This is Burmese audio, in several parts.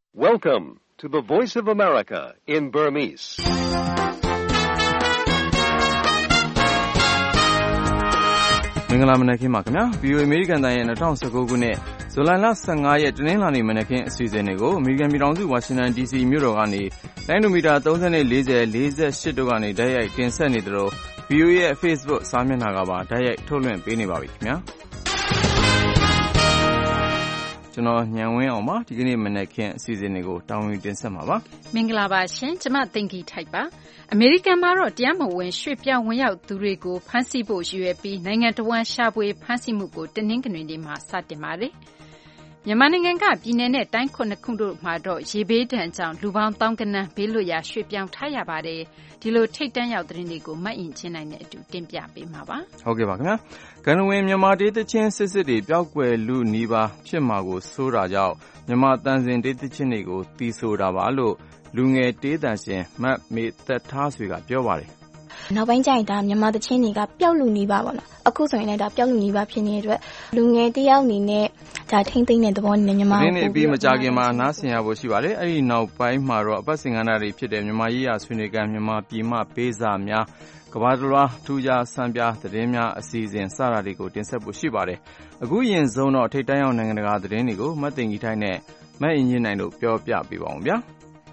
Welcome to the Voice of America in Burmese. ။မင်္ဂလာမနက်ခင်းပါခင်ဗျာ။ VOA American တိုင်းရဲ့2019ခုနှစ်ဇူလိုင်လ15ရက်တနင်္လာနေ့မနက်ခင်းအစီအစဉ်တွေကိုအမေရိကန်ပြည်ထောင်စုဝါရှင်တန် DC မြို့တော်ကနေလိုင်းဒိုမီတာ30 40 48တို့ကနေတိုက်ရိုက်တင်ဆက်နေသလို VOA ရဲ့ Facebook စာမျက်နှာကပါတိုက်ရိုက်ထုတ်လွှင့်ပေးနေပါပြီခင်ဗျာ။ကျွန်တော်ညံဝင်းအောင်ပါဒီကနေ့မနက်ခင်းအစီအစဉ်တွေကိုတာဝန်တင်ဆက်မှာပါမင်္ဂလာပါရှင်ကျမသိင်္ဂီထိုက်ပါအမေရိကန်မှာတော့တရားမဝင်ရွှေ့ပြောင်းဝင်ရောက်သူတွေကိုဖမ်းဆီးဖို့ရည်ရွယ်ပြီးနိုင်ငံတော်ဝန်ရှာဖွေဖမ်းဆီးမှုကိုတနင်္ဂနွေနေ့မှာစတင်ပါတယ်မြန်မာနိုင်ငံကပြည်내နဲ့တိုင်း9ခုတို့မှာတော့ရေဘေးဒဏ်ကြောင့်လူပေါင်း1000ခန့်ဘေးလွတ်ရာရွှေ့ပြောင်းထားရပါတယ်ဒီလိုထိတ်တန့်ရောက်သတင်းတွေကိုမတ်ရင်ချင်းနိုင်တဲ့အတူတင်ပြပေးမှာပါဟုတ်ကဲ့ပါခင်ဗျာကနဝင်မြန်မာဒေသချင်းစစ်စစ်တွေပျောက်ကွယ်လူနီးပါးဖြစ်မှာကိုစိုးတာကြောင့်မြန်မာတန်စင်ဒေသချင်းတွေကိုတီးဆိုတာပါလို့လူငယ်တေးတန်ရှင်မတ်မေသက်ထားဆွေကပြောပါတယ်နောက်ပိုင်းကျရင်ဒါမြန်မာတချင်းတွေကပျောက်လူနီးပါပေါ့နော်အခုဆိုရင်လည်းဒါပျောက်လူနီးပါဖြစ်နေတဲ့အတွက်လူငယ်တယောက်အနေနဲ့ဒါထိမ့်သိမ့်တဲ့သဘောနဲ့မြန်မာကိုဒီနေ့ပြီးမကြခင်မှာနားဆင်ရဖို့ရှိပါတယ်အဲ့ဒီနောက်ပိုင်းမှာတော့အပတ်စဉ်ကဏ္ဍတွေဖြစ်တဲ့မြန်မာရေးရာဆွေးနွေးကံမြန်မာပြည်မှပေးစာများကဘာတလွားထူးခြားစံပြသတင်းများအစီအစဉ်စတာတွေကိုတင်ဆက်ဖို့ရှိပါတယ်အခုရင်ဆုံးတော့ထိပ်တန်းရောက်နိုင်ငံတကာသတင်းတွေကိုမတ်တင်ကြီးထိုက်နဲ့မတ်အင်ဂျင်နိုင်တို့ပြောပြပေးပါအောင်ဗျာ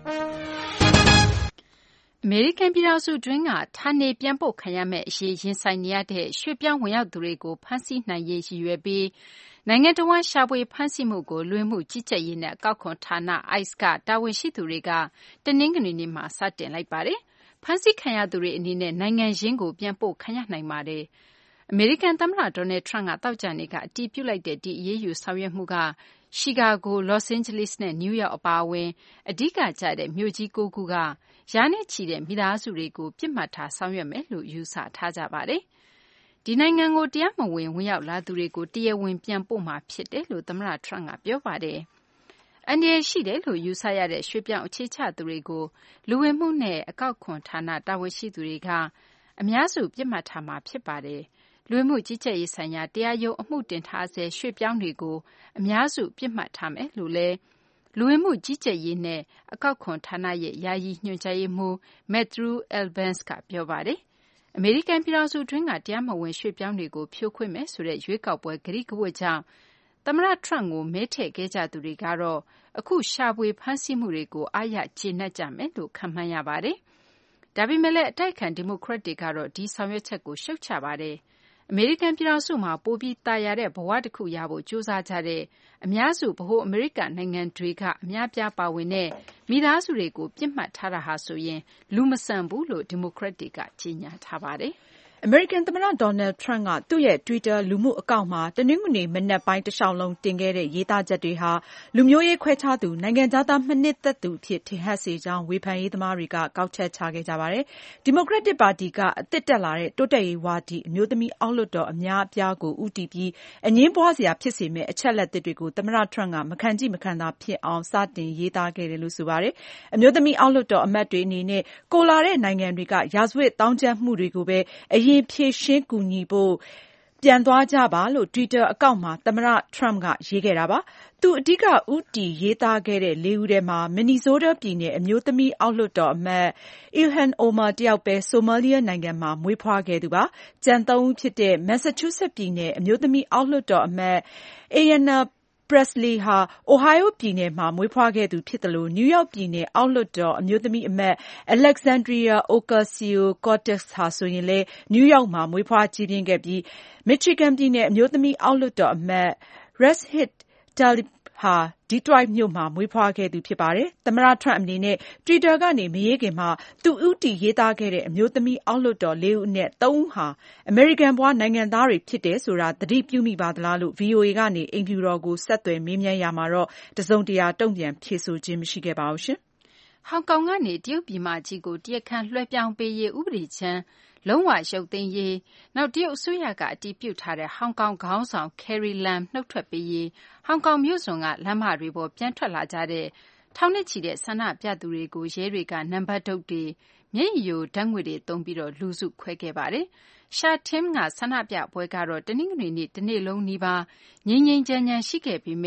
အမေရိကန်ပြည်ထောင်စုတွင်းကဌာနေပြန်ပို့ခံရမယ့်အရေးရင်ဆိုင်နေရတဲ့ရွှေ့ပြောင်းဝင်ရောက်သူတွေကိုဖမ်းဆီးနိုင်ရေးရည်ရွယ်ပြီးနိုင်ငံတော်ဝန်ရှာဖွေဖမ်းဆီးမှုကိုလွှဲမှုကြီးကြပ်ရေးနဲ့အကောက်ခွန်ဌာန ICE ကတာဝန်ရှိသူတွေကတနင်္ဂနွေနေ့မှာစတင်လိုက်ပါတယ်။ဖမ်းဆီးခံရသူတွေအနေနဲ့နိုင်ငံရင်းကိုပြန်ပို့ခံရနိုင်ပါတယ်။အမေရိကန်သမ္မတဒေါ်နယ်ထရန့်ကသောကြာနေ့ကအတည်ပြုလိုက်တဲ့ဒီအရေးယူဆောင်ရွက်မှုကရှီကာဂိုလော့စ်အိန်ဂျလိစ်နဲ့နယူးယောက်အပါအဝင်အဓိကကျတဲ့မြို့ကြီး9ခုကရာနဲ့ချီတဲ့မိသားစုတွေကိုပြစ်မှတ်ထားဆောင်ရွက်မယ်လို့ယူဆထားကြပါတယ်။ဒီနိုင်ငံကိုတရားမဝင်ဝင်ရောက်လာသူတွေကိုတရားဝင်ပြန်ပို့မှာဖြစ်တယ်လို့သမ္မတထရန့်ကပြောပါတယ်။အန္တရာယ်ရှိတယ်လို့ယူဆရတဲ့ရွှေ့ပြောင်းအခြေချသူတွေကိုလူဝင်မှုနဲ့အကောက်ခွန်ဌာနတာဝန်ရှိသူတွေကအများစုပြစ်မှတ်ထားမှာဖြစ်ပါတယ်။လူဝင်မှုကြီးကြပ်ရေးဆိုင်ရာတရားရုံးအမှုတင်ထားဆဲရွှေ့ပြောင်းတွေကိုအများစုပြစ်မှတ်ထားမယ်လို့လည်းလူဝင်မှုကြီးကြပ်ရေးနဲ့အကောက်ခွန်ဌာနရဲ့ယာယီညွှန်ကြားရေးမှူး Matthew Albence ကပြောပါတယ်။အမေရိကန်ပြည်ထောင်စုတွင်းကတရားမဝင်ရွှေ့ပြောင်းတွေကိုဖြိုခွင်းမယ်ဆိုတဲ့ရွေးကောက်ပွဲကတိကဝတ်ကြောင့်သမ္မတထရန့်ကိုမဲထည့်ခဲ့ကြသူတွေကတော့အခုရှာဖွေဖမ်းဆီးမှုတွေကိုအားရကျေနပ်ကြမယ်လို့ခန့်မှန်းရပါတယ်။ဒါပေမဲ့လည်းအတိုက်အခံဒီမိုကရက်တွေကတော့ဒီဆောင်ရွက်ချက်ကိုရှုတ်ချပါတယ်။အမေရိကန်ပြည်ထောင်စုမှာပိုပြီးသာယာတဲ့ဘဝတစ်ခုရဖို့ကြိုးစားကြတဲ့အများစုဗဟိုအမေရိကန်နိုင်ငံတွေကအများပြားပါဝင်တဲ့မိသားစုတွေကိုပြစ်မှတ်ထားတာဟာဆိုရင်လူမဆန်ဘူးလို့ဒီမိုကရက်တွေကကြေညာထားပါတယ်။အမေရိကန်သမ္မတဒေါ်နယ်ထရန့်ကသူ့ရဲ့ Twitter လူမှုအကောင့်မှာတနင်္ဂနွေမနက်ပိုင်းတလျှောက်လုံးတင်ခဲ့တဲ့ရေးသားချက်တွေဟာလူမျိုးရေးခွဲခြားသူနိုင်ငံခြားသားမနှစ်သက်သူအဖြစ်ထင်ဟပ်စေကြောင်းဝေဖန်ရေးသမားတွေကကောက်ချက်ချခဲ့ကြပါတယ်။ဒီမိုကရက်တစ်ပါတီကအသစ်တက်လာတဲ့တိုးတက်ရေးဝါဒီအမျိုးသမီးအောက်လွှတ်တော်အများအပြားကိုဦးတည်ပြီးအငြင်းပွားစရာဖြစ်စေမယ့်အချက်လက်တွေကိုသမ္မတထရန့်ကမခံကြည့်မခံသာဖြစ်အောင်စတင်ရေးသားခဲ့တယ်လို့ဆိုပါတယ်။အမျိုးသမီးအောက်လွှတ်တော်အမတ်တွေအနေနဲ့ကိုလာတဲ့နိုင်ငံတွေကရာဇဝတ်တောင်းကျမ်းမှုတွေကိုပဲအရင်ဖြေရှင်းကူညီဖို့ပြန်သွားကြပါလို့ Twitter အကောင့်မှာသမ္မတ Trump ကရေးခဲ့တာပါ။သူအဓိကဦးတည်ရေးသားခဲ့တဲ့၄ဦးထဲမှာ Minnesota ပြည်နယ်အမျိုးသမီးအောက်လွှတ်တော်အမတ် Ilhan Omar တယောက်ပဲဆိုမာလီယာနိုင်ငံမှာမွေးဖွားခဲ့သူပါ။ကျန်၃ဦးဖြစ်တဲ့ Massachusetts ပြည်နယ်အမျိုးသမီးအောက်လွှတ်တော်အမတ် Ayanna Pressley ဟာ Ohio ပြည်နယ်မှာမွေးဖွားခဲ့သူဖြစ်သလို New York ပြည်နယ်အောက်လွှတ်တော်အမျိုးသမီးအမတ် Alexandria Ocasio-Cortez ဟာဆိုရင်လည်း New York မှာမွေးဖွားကြီးပြင်းခဲ့ပြီး Michigan ပြည်နယ်အမျိုးသမီးအောက်လွှတ်တော်အမတ် Rashid Tlaib ဟာ Detroit မြို့မှာမွေးဖွားခဲ့သူဖြစ်ပါတယ်။သမ္မတ Trump အနေနဲ့ Twitter ကနေမရေးခင်မှာသူဦးတည်ရေးသားခဲ့တဲ့အမျိုးသမီးအောက်လွှတ်တော်၄ဦးအနက်၃ဦးဟာအမေရိကန်ဘွားနိုင်ငံသားတွေဖြစ်တယ်ဆိုတာသတိပြုမိပါသလားလို့ VOA ကနေအိမ်ဖြူတော်ကိုဆက်သွယ်မေးမြန်းရာမှာတော့တစုံတရာတုံ့ပြန်ဖြေဆိုခြင်းမရှိခဲ့ပါဘူးရှင်။ဟောင်ကောင်ကနေတရုတ်ပြည်မကြီးကိုတရားခံလွှဲပြောင်းပေးရေးဥပဒေချမ်းလုံးဝရုပ်သိမ်းရေးနောက်တရုတ်အစိုးရကအတည်ပြုထားတဲ့ဟောင်ကောင်ခေါင်းဆောင် Carrie Lam နှုတ်ထွက်ပေးရေးဟောင်ကောင်မြို့စွန်ကလမ်းမတွေပေါ်ပြန်ထွက်လာကြတဲ့ထောင်နဲ့ချီတဲ့ဆန္ဒပြသူတွေကိုရဲတွေကနံပါတ်တုတ်တွေမျက်ရည်ယိုဓာတ်ငွေ့တွေသုံးပြီးလူစုခွဲခဲ့ပါတယ်။ Sha Tin ကဆန္ဒပြပွဲကတော့တနင်္ဂနွေနေ့တနေ့လုံးနီးပါးငြိမ်းငြိမ်းချမ်းချမ်းရှိခဲ့ပေမဲ့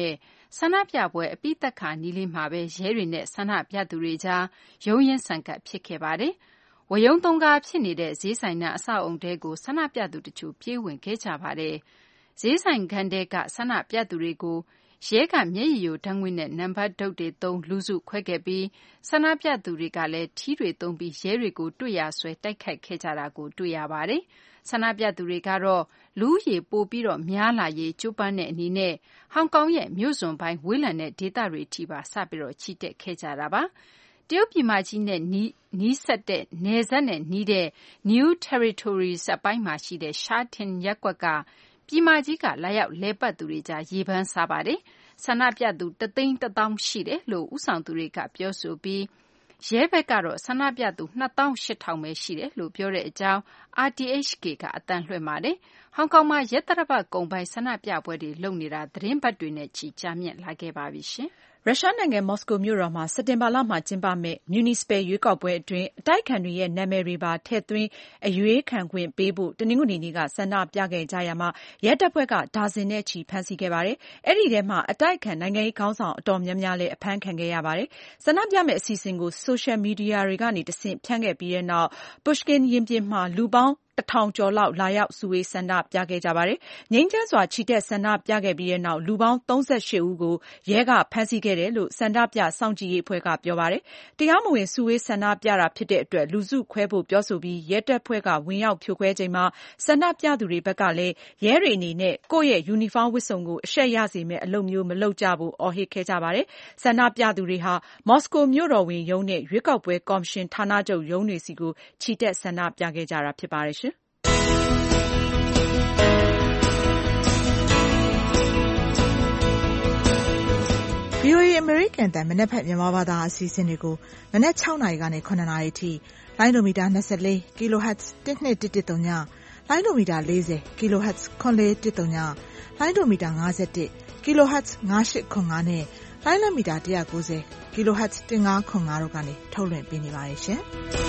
ဆန္ဒပြပွဲအပြီးသတ်ခါနီးလေးမှာပဲရဲတွေနဲ့ဆန္ဒပြသူတွေကြားရုန်းရင်းဆန်ခတ်ဖြစ်ခဲ့ပါတယ်။ဝရုန်းသုံးကားဖြစ်နေတဲ့ဈေးဆိုင်နာအဆောက်အုံတဲကိုဆန္ဒပြသူတချို့ပြေးဝင်ခဲ့ကြပါတယ်။ဈေးဆိုင်ခန်းတဲကဆန္ဒပြသူတွေကိုရဲကမျက်ရည်ယိုဓာတ်ငွေ့နဲ့နံပါတ်ဒုတ်တွေသုံးလူစုခွဲခဲ့ပြီးဆန္ဒပြသူတွေကလည်းထီးတွေသုံးပြီးရဲတွေကိုတွေ့ရဆွဲတိုက်ခိုက်ခဲ့ကြတာကိုတွေ့ရပါတယ်။ဆန္ဒပြသူတွေကတော့လူဦးရေပိုပြီးများလာရေးကြိုးပမ်းတဲ့အနေနဲ့ဟောင်ကောင်ရဲ့မြို့စွန်ပိုင်းဝေးလံတဲ့ဒေသတွေထိပါစပြီးချီတက်ခဲ့ကြတာပါ။တရုတ်ပြည်မကြီးနဲ့နီးစပ်တဲ့နယ်စပ်နဲ့နီးတဲ့ New Territories အပိုင်းမှာရှိတဲ့ Sha Tin ရပ်ကွက်ကပြည်မကြီးကလာရောက်လည်ပတ်သူတွေကြားရေပန်းစားပါတယ်။ဆန္ဒပြသူ1,100,000ရှိတယ်လို့ဦးဆောင်သူတွေကပြောဆိုပြီးရဲဘက်ကတော့ဆန္ဒပြသူ28,000ပဲရှိတယ်လို့ပြောတဲ့အကြောင်း RTHK ကအသံလွှင့်ပါတယ်။ဟောင်ကောင်မှာရက်သတ္တပတ်ကုန်ပိုင်းဆန္ဒပြပွဲတွေလုပ်နေတာသတင်းပတ်တွေနဲ့ချီကြာမြင့်လာခဲ့ပါပြီရှင်။ရုရှားနိုင်ငံမော်စကိုမြို့တော်မှာစက်တင်ဘာလမှာကျင်းပမယ့်မြူနီစပယ်ရွေးကောက်ပွဲအတွင်းအတိုက်အခံတွေရဲ့နာမည်တွေပါထည့်သွင်းအရွေးခံခွင့်ပေးဖို့တနင်္ဂနွေနေ့ကဆန္ဒပြခဲ့ကြရာမှာရဲတပ်ဖွဲ့ကဒါဇင်နဲ့ချီဖမ်းဆီးခဲ့ပါတယ်။အဲဒီထဲမှာအတိုက်အခံနိုင်ငံရေးခေါင်းဆောင်အတော်များများလည်းအဖမ်းခံခဲ့ရပါတယ်။ဆန္ဒပြမယ့်အစီအစဉ်ကိုဆိုရှယ်မီဒီယာတွေကနေတဆင့်ဖြန့်ခဲ့ပြီးတဲ့နောက် Pushkin ရင်ပြင်မှာလူပေါင်း1,000 ကျော်လောက်လာရောက်စုဝေးဆန္ဒပြခဲ့ကြပါတယ်။ငြိမ်းချမ်းစွာချီတက်ဆန္ဒပြခဲ့ပြီးတဲ့နောက်လူပေါင်း38ဦးကိုရဲကဖမ်းဆီးခဲ့တယ်လို့ဆန္ဒပြစောင့်ကြည့်ရေးအဖွဲ့ကပြောပါတယ်။တရားမဝင်စုဝေးဆန္ဒပြတာဖြစ်တဲ့အတွက်လူစုခွဲဖို့ပြောဆိုပြီးရဲတပ်ဖွဲ့ကဝင်ရောက်ဖြိုခွဲချိန်မှာဆန္ဒပြသူတွေဘက်ကလည်းရဲတွေအနေနဲ့ကိုယ့်ရဲ့ယူနီဖောင်းဝတ်စုံကိုအရှက်ရစေမယ့်အလုပ်မျိုးမလုပ်ကြဖို့အော်ဟစ်ခဲ့ကြပါတယ်။ဆန္ဒပြသူတွေဟာမော်စကိုမြို့တော်ဝင်ရုံးနဲ့ရွေးကောက်ပွဲကော်မရှင်ဌာနချုပ်ရုံးတွေစီကိုချီတက်ဆန္ဒပြခဲ့ကြတာဖြစ်ပါတယ်ရှင်။ VOA အမေရိကန်အသံမနက်ဖြန်မြန်မာဘာသာအစီအစဉ်တွေကိုမနက်6နာရီကနေ9နာရီထိလိုင်းဒိုမီတာ24 kHz 1213ညလိုင်းဒိုမီတာ40 kHz 9413ညလိုင်းဒိုမီတာ51 kHz 9805နဲ့လိုင်းလမီတာ190 kHz 1505တို့ကနေထုတ်လွှင့်ပေးနေပါတယ်ရှင်။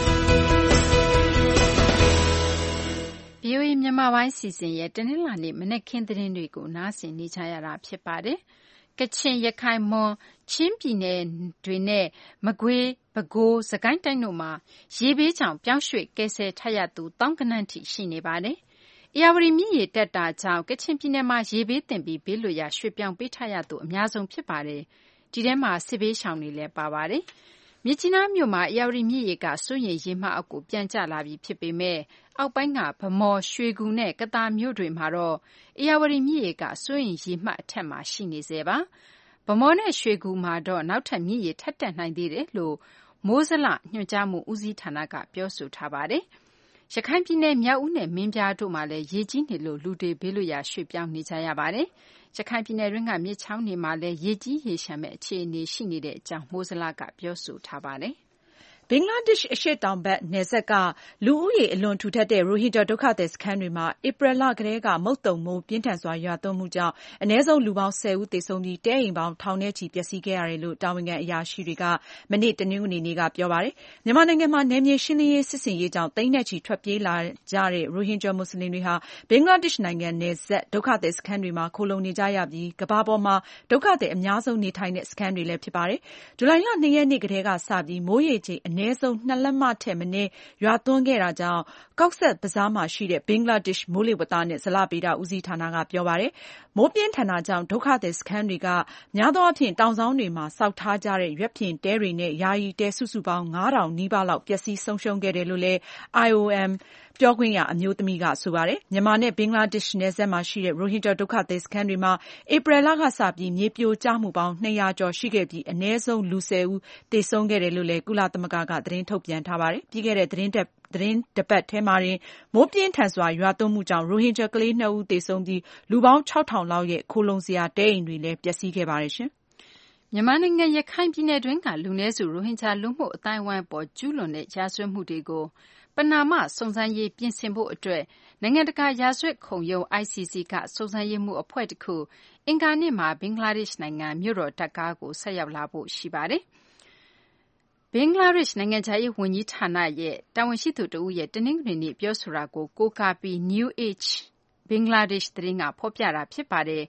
VOA မြန်မာပိုင်းစီစဉ်ရဲ့တနင်္လာနေ့မနက်ခင်းသတင်းတွေကိုနားဆင်နေကြရတာဖြစ်ပါတယ်။ကချင်ရခိုင်မွန်ချင်းပြည်နယ်တွေနဲ့မကွေးပဲခူးစကိုင်းတိုင်းတို့မှာရေဘေးကြောင့်ပြောင်းရွှေ့ကယ်ဆယ်ထရသူတောင်းကနန်းထိရှိနေပါတယ်။ဧရာဝတီမြစ်ရေတက်တာကြောင့်ကချင်ပြည်နယ်မှာရေဘေးတင်ပြီးဘေးလွတ်ရာရွှေ့ပြောင်းပေးထရသူအများဆုံးဖြစ်ပါတယ်။ဒီထဲမှာစစ်ဘေးရှောင်တွေလည်းပါပါတယ်။မြစ်ကြီးနားမြို့မှာဧရာဝတီမြစ်ရေကစိုးရိမ်ရေမှတ်အောက်ကိုပြန်ကျလာပြီဖြစ်ပေမဲ့အောက်ပိုင်းကဗမော်ရွှေကူနဲ့ကသာမြို့တွေမှာတော့ဧရာဝတီမြစ်ရေကစိုးရိမ်ရေမှတ်အထက်မှာရှိနေဆဲပါ။ဗမော်နဲ့ရွှေကူမှာတော့နောက်ထပ်မြစ်ရေထပ်တက်နိုင်သေးတယ်လို့မိုးဇလညွှန်ကြားမှုဦးစီးဌာနကပြောဆိုထားပါတယ်။ရခိုင်ပြည်နယ်မြောက်ဦးနဲ့မင်းပြားတို့မှာလည်းရေကြီးနေလို့လူတွေဘေးလွတ်ရာရွှေ့ပြောင်းနေကြရပါတယ်။ရခိုင်ပြည်နယ်တွင်းကမြစ်ချောင်းတွေမှာလည်းရေကြီးရေလျှံမဲ့အခြေအနေရှိနေတဲ့အကြောင်းမိုးဇလကပြောဆိုထားပါတယ်။ဘင်္ဂလားဒေ့ရှ်အရှေ့တောင်ဘက်နယ်စပ်ကလူဦးရေအလွန်ထူထပ်တဲ့ရိုဟင်ဂျာဒုက္ခသည်စခန်းတွေမှာဧပြီလကတည်းကမုတ်သုန်မိုးပြင်းထန်စွာရွာသွန်းမှုကြောင့်အနည်းဆုံးလူပေါင်း10ဦးသေဆုံးပြီးတဲအိမ်ပေါင်းထောင်နဲ့ချီပျက်စီးခဲ့ရတယ်လို့တာဝန်ခံအရာရှိတွေကမနေ့တနင်္ဂနွေနေ့ကပြောပါတယ်။မြန်မာနိုင်ငံမှာနယ်မြေရှင်းလင်းရေးစစ်ဆင်ရေးကြောင့်သိန်းနဲ့ချီထွက်ပြေးလာကြတဲ့ရိုဟင်ဂျာမွတ်စလင်တွေဟာဘင်္ဂလားဒေ့ရှ်နိုင်ငံနယ်စပ်ဒုက္ခသည်စခန်းတွေမှာခိုလှုံနေကြရပြီးကမ္ဘာပေါ်မှာဒုက္ခသည်အများဆုံးနေထိုင်တဲ့စခန်းတွေလည်းဖြစ်ပါတယ်။ဇူလိုင်လ2ရက်နေ့ကတည်းကစပြီးမိုးရေချိန်အနည်းဆုံး2လက်မထက်မနည်းရွာသွန်းခဲ့တာကြောင့် Cox's Bazar မှာရှိတဲ့ဘင်္ဂလားဒေ့ရှ်မိုးလေဝသနဲ့ဇလဗေဒဦးစီးဌာနကပြောပါတယ်။မိုးပြင်းထန်တာကြောင့်ဒုက္ခသည်စခန်းတွေကများသောအားဖြင့်တောင်စောင်းတွေမှာစောက်ထားကြတဲ့ရွက်ဖျင်တဲတွေနဲ့ယာယီတဲစုစုပေါင်း 9,000 နီးပါးလောက်ပျက်စီးဆုံးရှုံးခဲ့တယ်လို့လည်း IOM ပြောခွင့်ရအမျိုးသမီးကဆိုပါတယ်။မြန်မာနဲ့ဘင်္ဂလားဒေ့ရှ်နယ်စပ်မှာရှိတဲ့ရိုဟင်ဂျာဒုက္ခသည်စခန်းတွေမှာဧပြီလကစပြီးမြေပြိုကျမှုပေါင်း200ကျော်ရှိခဲ့ပြီးအနည်းဆုံးလူ10ဦးသေဆုံးခဲ့တယ်လို့လည်းကုလသမဂ္ဂကသတင်းထုတ်ပြန်ထားပါတယ်။ပြီးခဲ့တဲ့သတင်းတစ်ပတ်ထဲမှာတင်မိုးပြင်းထန်စွာရွာသွန်းမှုကြောင့်ရိုဟင်ဂျာကလေး2ဦးသေဆုံးပြီးလူပေါင်း 6,000 လောက်ရဲ့ခိုလှုံစရာတဲအိမ်တွေလည်းပျက်စီးခဲ့ပါတယ်ရှင်။မြန်မာနိုင်ငံရခိုင်ပြည်နယ်တွင်းကလူနည်းစုရိုဟင်ဂျာလူမှုအသိုင်းအဝိုင်းပေါ်ကျူးလွန်တဲ့ရာဇဝတ်မှုတွေကိုပဏာမစုံစမ်းရေးပြင်ဆင်ဖို့အတွက်နိုင်ငံတကာရာဇဝတ်ခုံရုံး ICC ကစုံစမ်းရေးမှုအဖွဲ့တစ်ခုအင်္ဂါနေ့မှာဘင်္ဂလားဒေ့ရှ်နိုင်ငံမြို့တော်ဒက္ကားကိုဆက်ရောက်လာဖို့ရှိပါတယ်။ဘင်္ဂလားဒေ့ရှ်နိုင်ငံခြားရေးဝန်ကြီးဌာနရဲ့တာဝန်ရှိသူတဦးရဲ့တနင်္ဂနွေနေ့ပြောဆိုတာကိုကိုးကားပြီး New Age ဘင်္ဂလားဒေ့ရှ်သတင်းကဖော်ပြတာဖြစ်ပါတယ်။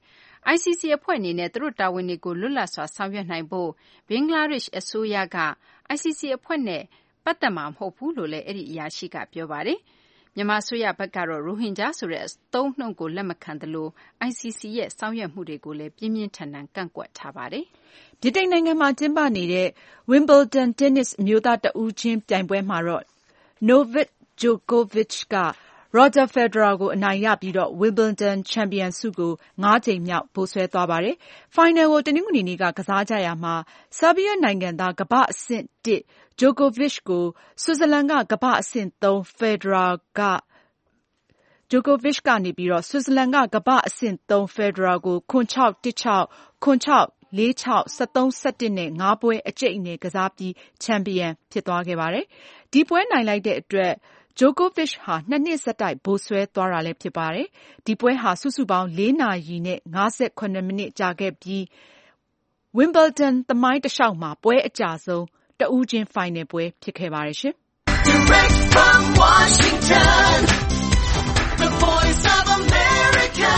ICC အဖွဲ့အနေနဲ့သူတို့တာဝန်တွေကိုလွတ်လပ်စွာဆောင်ရွက်နိုင်ဖို့ဘင်္ဂလားဒေ့ရှ်အစိုးရက ICC အဖွဲ့နဲ့ပတ်သက်မှာမဟုတ်ဘူးလို့လည်းအဲ့ဒီအရာရှိကပြောပါတယ်။မြန်မာအစိုးရဘက်ကတော့ရိုဟင်ဂျာဆိုတဲ့အသုံးအနှုန်းကိုလက်မခံသလို ICC ရဲ့ဆောင်ရွက်မှုတွေကိုလည်းပြင်းပြင်းထန်ထန်ကန့်ကွက်ထားပါတယ်။ဗြိတိန်နိုင်ငံမှာကျင်းပနေတဲ့ Wimbledon တင်းနစ်အမျိုးသားတဦးချင်းပြိုင်ပွဲမှာတော့ Novak Djokovic ကRoger Federer ကိုအနိုင်ရပြီးတော့ Wimbledon ချန်ပီယံဆုကို 5 ကြိမ်မြောက်ဗိုလ်စွဲသွားပါတယ်။ ဖိုင်နယ်ကိုတနင်္ဂနွေနေ့ကစားကြရာမှာဆာဘီးယားနိုင်ငံသားကမ္ဘာ့အဆင့် 1 Djokovic ကိုဆွစ်ဇာလန်ကကမ္ဘာ့အဆင့် 3 Federer က Djokovic ကနေပြီးတော့ဆွစ်ဇာလန်ကကမ္ဘာ့အဆင့် 3 Federer ကို 7-6, 1-6, 7-6, 4-6, 13-11 နဲ့ 5 ပွဲအကြိတ်အနယ်ကစားပြီးချန်ပီယံဖြစ်သွားခဲ့ပါတယ်။ဒီပွဲနိုင်လိုက်တဲ့အတွက်Djokovic ဟာ 2 နှစ်ဆက်တိုက်ဗိုလ်စွဲသွားတာလည်းဖြစ်ပါတယ်။ဒီပွဲဟာစုစုပေါင်း 4 နာရီနဲ့ 58 မိနစ်ကြာခဲ့ပြီး Wimbledon သမိုင်းတလျှောက်မှာပွဲအကြာဆုံးတဦးချင်းဖိုင်နယ်ပွဲဖြစ်ခဲ့ပါတယ်ရှင်။ Direct from Washington, the Voice of America,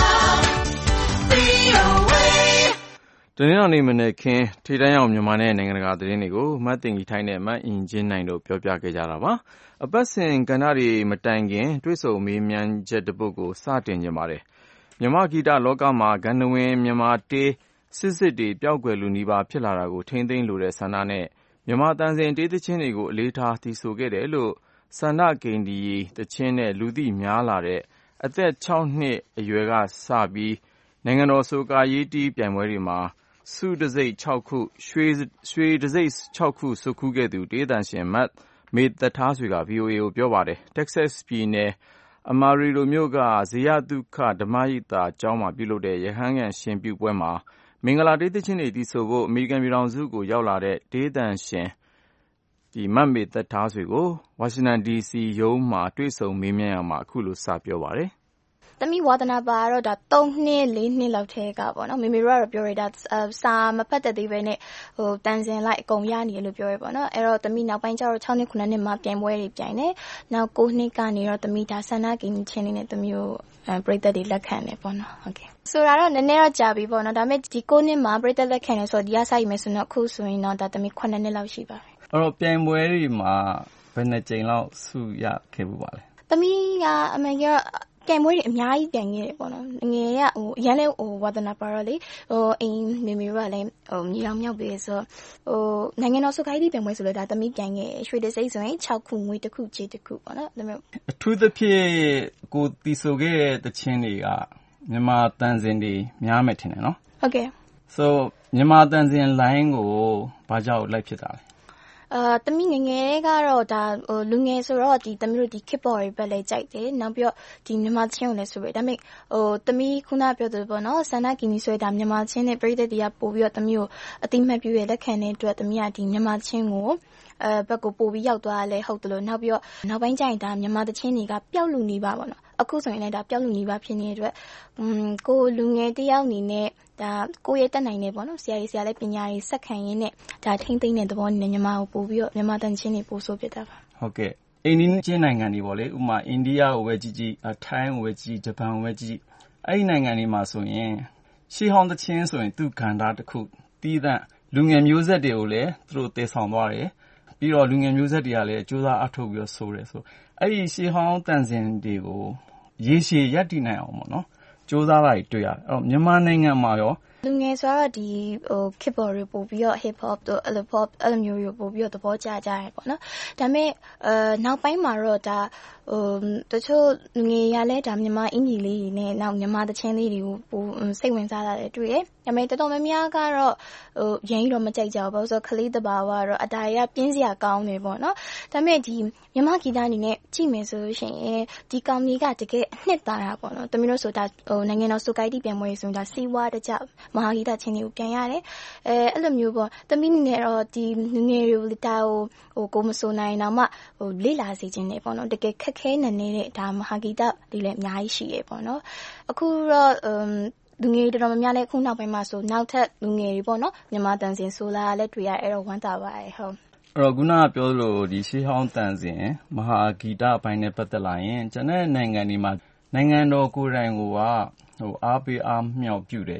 VOA တနင်္လာနေ့မနေ့ခင်းထိတိုင်းအောင်မြန်မာနဲ့နိုင်ငံတကာသတင်းတွေကိုမတ်တင်ကြီးထိုင်းနဲ့မတ်အင်ချင်းနိုင်တို့ပြောပြခဲ့ကြတာပါ။အပတ်စဉ်ကဏ္ဍတွေမတိုင်ခင်တွေ့ဆုံမေးမြန်းချက်တစ်ပုဒ်ကိုစတင်ခြင်းပါတယ်။မြန်မာဂီတလောကမှာဂန္ဓဝင်မြန်မာတေးစစ်တွေပျောက်ကွယ်လူနီးပါးဖြစ်လာတာကိုထိန်းသိမ်းလိုတဲ့ဆန္ဒနဲ့မြန်မာတန်စင်တေးသချင်းတွေကိုအလေးထားသီဆိုခဲ့တယ်လို့ဆန္ဒကိန္ဒီသချင်းနဲ့လူသိများလာတဲ့အသက် 6 နှစ်အရွယ်ကစပြီးနိုင်ငံတော်ဆိုကာရေးတီးပြိုင်ပွဲတွေမှာဆုတံဆိပ် 6 ခုရွှေတံဆိပ် 6 ခုဆွတ်ခူးခဲ့သူတေးသံရှင်မမေသက်ထားဆွေက VOA ကိုပြောပါတယ်။ Texas ပြည်နယ်အမာရီလိုမြို့ကဇေယျသုခဓမ္မရိပ်သာကျောင်းမှာပြုလုပ်တဲ့ရဟန်းယံရှင်ပြုပွဲမှာမင်္ဂလာတေးသချင်းတွေသီဆိုဖို့အမေရိကန်ပြည်ထောင်စုကိုရောက်လာတဲ့တေးသံရှင်မမေသက်ထားဆွေကိုဝါရှင်တန် DC ရုံးမှာတွေ့ဆုံမေးမြန်းရာမှာအခုလိုစပြောပါတယ်။သမီးဝါသနာပါတော့ဒါ3နှစ်4နှစ်လောက်ထဲကပေါ့နော်မေမေတို့ကတော့ပြောရတာစာမဖတ်တတ်သေးပဲနဲ့တန်စင်လိုက်အကုန်ရနေလို့ပြောရပေါ့နော်အဲ့တော့သမီးနောက်ပိုင်းကျတော့6နှစ်9နှစ်မှာပြိုင်ပွဲတွေပြိုင်တယ်နောက်9နှစ်ကနေတော့သမီးဒါဆန္ဒကိန်းချင်းလေးနဲ့သမီးကိုပရိသတ်တွေလက်ခံတယ်ပေါ့နော်ဟုတ်ကဲ့ဆိုတာတော့နည်းနည်းတော့ကြာပြီပေါ့နော်ဒါပေမဲ့ဒီ9နှစ်မှာပရိသတ်လက်ခံတယ်ဆိုတော့ဒီကစားရမယ်ဆိုတော့အခုဆိုရင်တော့ဒါသမီး9နှစ်လောက်ရှိပါပြီအဲ့တော့ပြိုင်ပွဲတွေမှာဘယ်နှကြိမ်လောက်ဆုရခဲ့ဘူးပါလဲသမီးကအမှန်ကြီးပြိုင်ပွဲတွေအများကြီးပြိုင်ခဲ့တယ်ပေါ့နော်ငယ်ရအရင်လဲဝါသနာပါတော့လေအိမ်မေမေတို့ကလည်းမြေအောင်မြောက်ပြီးဆိုနိုင်ငံတော်ဆိုခိုင်းတီးပြိုင်ပွဲဆိုလဲဒါသမီးပြိုင်ခဲ့ရွှေတံဆိပ်ဆိုရင်6ခုငွေ1ခုကြေး1ခုပေါ့နော်ဒါမျိုးအထူးသဖြင့်ကိုတီဆိုခဲ့တဲ့တခြင်းတွေကမြန်မာတန်စင်တွေများမယ်ထင်တယ်နော်ဟုတ်ကဲ့ဆိုမြန်မာတန်စင်လိုင်းကိုဘာကြောင့်လိုက်ဖြစ်တာလဲသမီးငယ်ငယ်ကတော့ဒါလူငယ်ဆိုတော့ဒီသမီးတို့ဒီ keyboard တွေပဲလည်းကြိုက်တယ်နောက်ပြီးတော့ဒီမြန်မာချင်းကိုလည်းဆိုရဒါပေမဲ့သမီးခုနပြောသလိုပေါ့နော်ဆန္ဒကင်းကြီးဆိုဒါမြန်မာချင်းနဲ့ပြည်သက်တွေကပို့ပြီးတော့သမီးကိုအတိမတ်ပြုရလက်ခံတဲ့အတွက်သမီးကဒီမြန်မာချင်းကိုဘက်ကိုပို့ပြီးရောက်သွားလဲဟုတ်တယ်လို့နောက်ပြီးတော့နောက်ပိုင်းကျရင်ဒါမြန်မာသချင်းတွေကပျောက်လူနေပါပေါ့နော်အခုဆိုရင်လည်းဒါပျောက်လူနေပါဖြစ်နေတဲ့အတွက်ကိုလူငယ်တယောက်အနေနဲ့ဒါကိုရဲ့တက်နိုင်နေပေါ့နော်ဆရာကြီးဆရာလည်းပညာရေးစက်ခံရင်းနဲ့ဒါထိမ့်သိမ့်တဲ့သဘောနဲ့မြန်မာကိုပို့ပြီးတော့မြန်မာတန်ချင်းတွေပို့ဆိုပြတာပါဟုတ်ကဲ့အိန္ဒိယချင်းနိုင်ငံတွေပေါ့လေဥပမာအိန္ဒိယကိုပဲကြည့်ကြည့်ထိုင်းကိုပဲကြည့်ဂျပန်ကိုပဲကြည့်အဲ့ဒီနိုင်ငံတွေမှာဆိုရင်ရှေးဟောင်းသချင်းဆိုရင်သူကဏ္ဍတစ်ခုတီးသန့်လူငယ်မျိုးဆက်တွေကိုလည်းသူတို့တည်ဆောင်သွားတယ်ပြီးတော့လူငယ်မျိုးဆက်တွေကလည်းကြိုးစားအထောက်ပြီးတော့ဆိုတယ်ဆိုအဲ့ဒီရှေးဟောင်းတန်စင်တွေကိုရေရှည်ရပ်တည်နိုင်အောင်ပေါ့နော်ကြိုးစားတာတွေ့ရတယ်အဲ့တော့မြန်မာနိုင်ငံမှာရောလူငယ်ဆိုတော့ဒီkeyboard တွေပို့ပြီးတော့ hip hop တို့ pop အဲ့လိုမျိုးတွေပို့ပြီးတော့သဘောကျကြရပေါ့နော်ဒါပေမဲ့နောက်ပိုင်းမှာတော့ဒါတချို့လူငယ်ရလဲဒါမြန်မာအင်ဂျီလေးတွေနဲ့နောက်မြန်မာသချင်းလေးတွေကိုပိုစိတ်ဝင်စားတာလည်းတွေ့ရဒါပေမဲ့တော်တော်များများကတော့ရင်းတော့မကြိုက်ကြဘူးဘာလို့ဆိုခလေးတဘာဝတော့အတားရပြင်းစရာကောင်းတယ်ပေါ့နော်ဒါပေမဲ့ဒီမြန်မာဂီတအနေနဲ့ကြည့်မယ်ဆိုလို့ရှိရင်ဒီကောင်ကြီးကတကယ်အနှစ်သာရပေါ့နော်တမီးတို့ဆိုဒါနိုင်ငံတော်ဆိုကိုက်တီပြန်ပွဲဆိုဒါစီဝါတကြမဟာဂီတချင်းတွေကိုပြန်ရတယ်အဲ့လိုမျိုးပေါ့တမီးနဲ့တော့ဒီငယ်တွေတာကိုမဆိုနိုင်တော့မှလေ့လာစေခြင်းနဲ့ပေါ့နော်တကယ်ခက်ခဲနေနေတဲ့ဒါမဟာဂီတတွေလည်းအများကြီးရှိရပေါ့နော်အခုတော့လူငယ်တော်တော်များများလည်းအခုနောက်ပိုင်းမှာဆိုနောက်ထပ်လူငယ်တွေပေါ့နော်မြန်မာတန်စင်ဆိုလာလည်းတွေ့ရအဲ့တော့ဝမ်းသာပါတယ်ဟုတ်အဲ့တော့ခုနကပြောလို့ဒီရှေးဟောင်းတန်စင်မဟာဂီတအပိုင်းနဲ့ပတ်သက်လာရင်ကျန်တဲ့နိုင်ငံတွေမှာနိုင်ငံတော်ကိုယ်တိုင်ကအားပေးအားမြောက်ပြုတယ်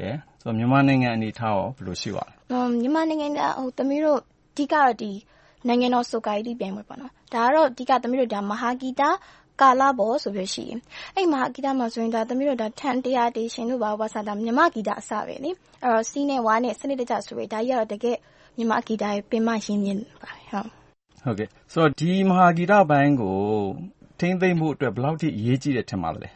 ဆိုတော့မြန်မာနိုင်ငံအနေထားရောဘယ်လိုရှိပါလဲမြန်မာနိုင်ငံကသမီးတို့အဓိကတော့ဒီနိုင်ငံတော်ဆိုကာယတီပြိုင်ပွဲပေါ့နော်ဒါကတော့အဓိကသမီးတို့ဒါမဟာဂီတကာလာဘောဆိုပြီးရှိရင်အဲ့မဟာဂီတမှာဆိုရင်ဒါသမီးတို့ဒါထန်တရားတေရှင်တို့ဘာသာဒါမြန်မာဂီတအစပဲလေအဲ့တော့စီးနဲ့ဝါနဲ့စနစ်တကျဆိုရဒါကြီးကတော့တကယ်မြန်မာဂီတရဲ့ပင်မရင်းမြစ်ပါဟုတ်ကဲ့ဆိုတော့ဒီမဟာဂီတပိုင်းကိုထိန်းသိမ်းမှုအတွက်ဘယ်လောက်ထိအရေးကြီးတယ်ထင်ပါလဲ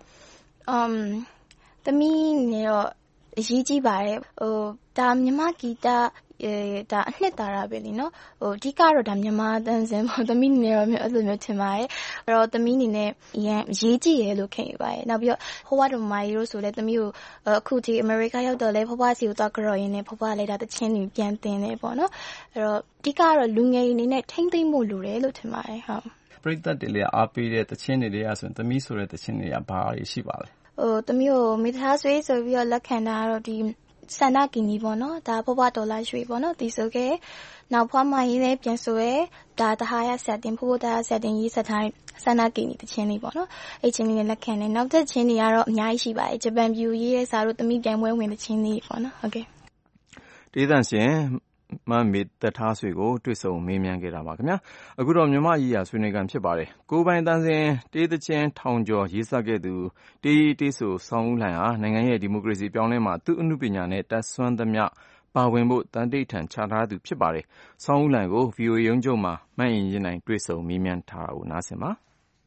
သမီးနေတော့အရေးကြီးပါတယ်ဒါမြန်မာဂီတဒါအနှစ်သာရပဲလीနော်အဓိကတော့ဒါမြန်မာတန်စင်ပေါ့သမီးနေတော့အဲ့လိုမျိုးထင်ပါတယ်အဲ့တော့သမီးအနေနဲ့အရေးကြီးတယ်လို့ခင်ယူပါတယ်နောက်ပြီးတော့ဟိုဝါတို့မာရီတို့ဆိုလဲသမီးကိုအခုဒီအမေရိကရောက်တော့လဲဖွားစီကိုတော့ကြော်ရင်းနဲ့ဖွားလိုက်တာတချင်းတွေပြန်တင်တယ်ပေါ့နော်အဲ့တော့အဓိကတော့လူငယ်အနေနဲ့ထိမ့်သိမ့်မှုလိုတယ်လို့ထင်ပါတယ်ဟုတ်ပရိသတ်တွေလည်းအားပေးတဲ့တချင်းတွေဆိုရင်သမီးဆိုတဲ့တချင်းတွေကဘာတွေရှိပါလဲသမီးကိုမိသားဆွေဆိုပြီးတော့လက်ခံတာတော့ဒီဆန္ဒကီနီပေါ့နော်ဒါဖွားဒေါ်လာရွှေပေါ့နော်ဒီဆိုခဲ့နောက်ဖွားမရေးလဲပြန်ဆိုရဲဒါတဟာရဆက်တင်ဖိုးဒါဆက်တင်ရေးဆက်ထားဆန္ဒကီနီတချင်းလေးပေါ့နော်အဲ့ချင်းလေးနဲ့လက်ခံတယ်နောက်သက်ချင်းတွေကတော့အများကြီးရှိပါတယ်ဂျပန်ပြူရေးရဲ့စာတို့သမီးပြိုင်ပွဲဝင်တချင်းလေးပေါ့နော်ဟုတ်ကဲ့တေးသန့်ရှင်မမေတ္ထားဆွေကိုတွေ့ဆုံမေးမြန်းခဲ့တာပါခင်ဗျာအခုတော့မြမကြီးရာဆွေးနွေးကန်ဖြစ်ပါတယ်ကိုပိုင်တန်းစင်တေးသချင်းထောင်ကျော်ရေးဆက်ခဲ့သူတေးဆိုဆောင်းဦးလှိုင်ဟာနိုင်ငံရဲ့ဒီမိုကရေစီပြောင်းလဲမှာသူ့အမှုပညာနဲ့တတ်ဆွမ်းသမျှပါဝင်ဖို့တန်တိတ်ထန်ချထားသူဖြစ်ပါတယ်ဆောင်းဦးလှိုင်ကို VOA ရုံးချုပ်မှာမှတ်ရင်နိုင်တွေ့ဆုံမေးမြန်းထားတာကိုနားဆင်ပါ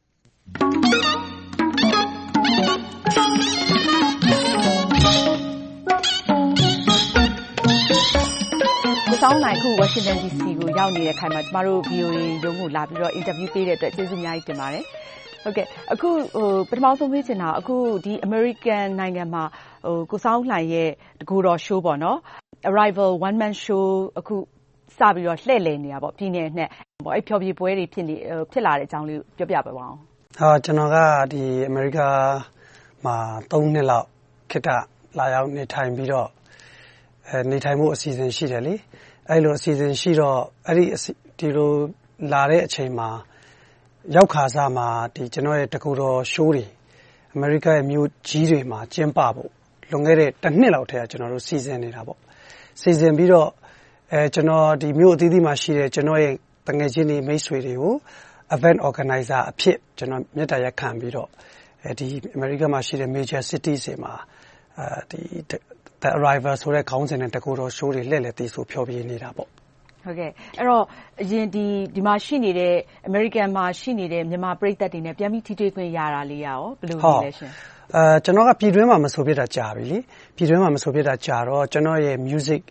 ဆောင်းနိုင်ခု Washington DC ကိုရောက်နေတဲ့ခိုင်မှာကျမတို့ VOA ရုံးကိုလာပြီးတော့အင်တာဗျူးပေးတဲ့အတွက်ကျေးဇူးအများကြီးတင်ပါတယ်။ဟုတ်ကဲ့အခုပထမဆုံးမေးချင်တာအခုဒီ American နိုင်ငံမှာကိုဆောင်းလှိုင်ရဲ့တကူတော် show ပေါ့နော် Arrival one man show အခုစပြီးတော့လှည့်လည်နေတာပေါ့ပြည်နယ်နဲ့ပေါ့အဲ့ဖျော်ဖြေပွဲတွေဖြစ်လာတဲ့အကြောင်းလေးပြောပြပါဦး။ကျွန်တော်ကဒီ America မှာ3နှစ်လောက်ခေတ္တလာရောက်နေထိုင်ပြီးတော့နေထိုင်မှုအစီအစဉ်ရှိတယ်လေအဲ့လိုအစီအစဉ်ရှိတော့အဲ့ဒီလိုလာတဲ့အချိန်မှာရောက်ခါစားမှာဒီကျွန်တော်ရဲ့တကူတော် show တွေအမေရိကရဲ့မြို့ကြီးတွေမှာကျင်းပဖို့လွန်ခဲ့တဲ့တစ်နှစ်လောက်တည်းကကျွန်တော်တို့စီစဉ်နေတာပေါ့စီစဉ်ပြီးတော့ကျွန်တော်ဒီမြို့အသီးသီးမှာရှိတဲ့ကျွန်တော်ရဲ့တငယ်ချင်းတွေမိတ်ဆွေတွေကို event organizer အဖြစ်ကျွန်တော်မြတ်တာရက်ခံပြီးတော့ဒီအမေရိကမှာရှိတဲ့ major cities တွေမှာဒီThe Arrival ဆိုတဲ့ခေါင်းစဉ်နဲ့တကူတော် show တွေလှည့်လည်သိဆိုဖျော်ဖြေနေတာပေါ့ဟုတ်ကဲ့အဲ့တော့အရင်ဒီမှာရှိနေတဲ့အမေရိကန်မှာရှိနေတဲ့မြန်မာပရိသတ်တွေနဲ့ပြန်ပြီးထိတွေ့ခွင့်ရတာလေးရောဘယ်လိုလဲရှင်ကျွန်တော်ကပြည်တွင်းမှာမဆိုဖြစ်တာကြာပြီလေပြည်တွင်းမှာမဆိုဖြစ်တာကြာတော့ကျွန်တော်ရဲ့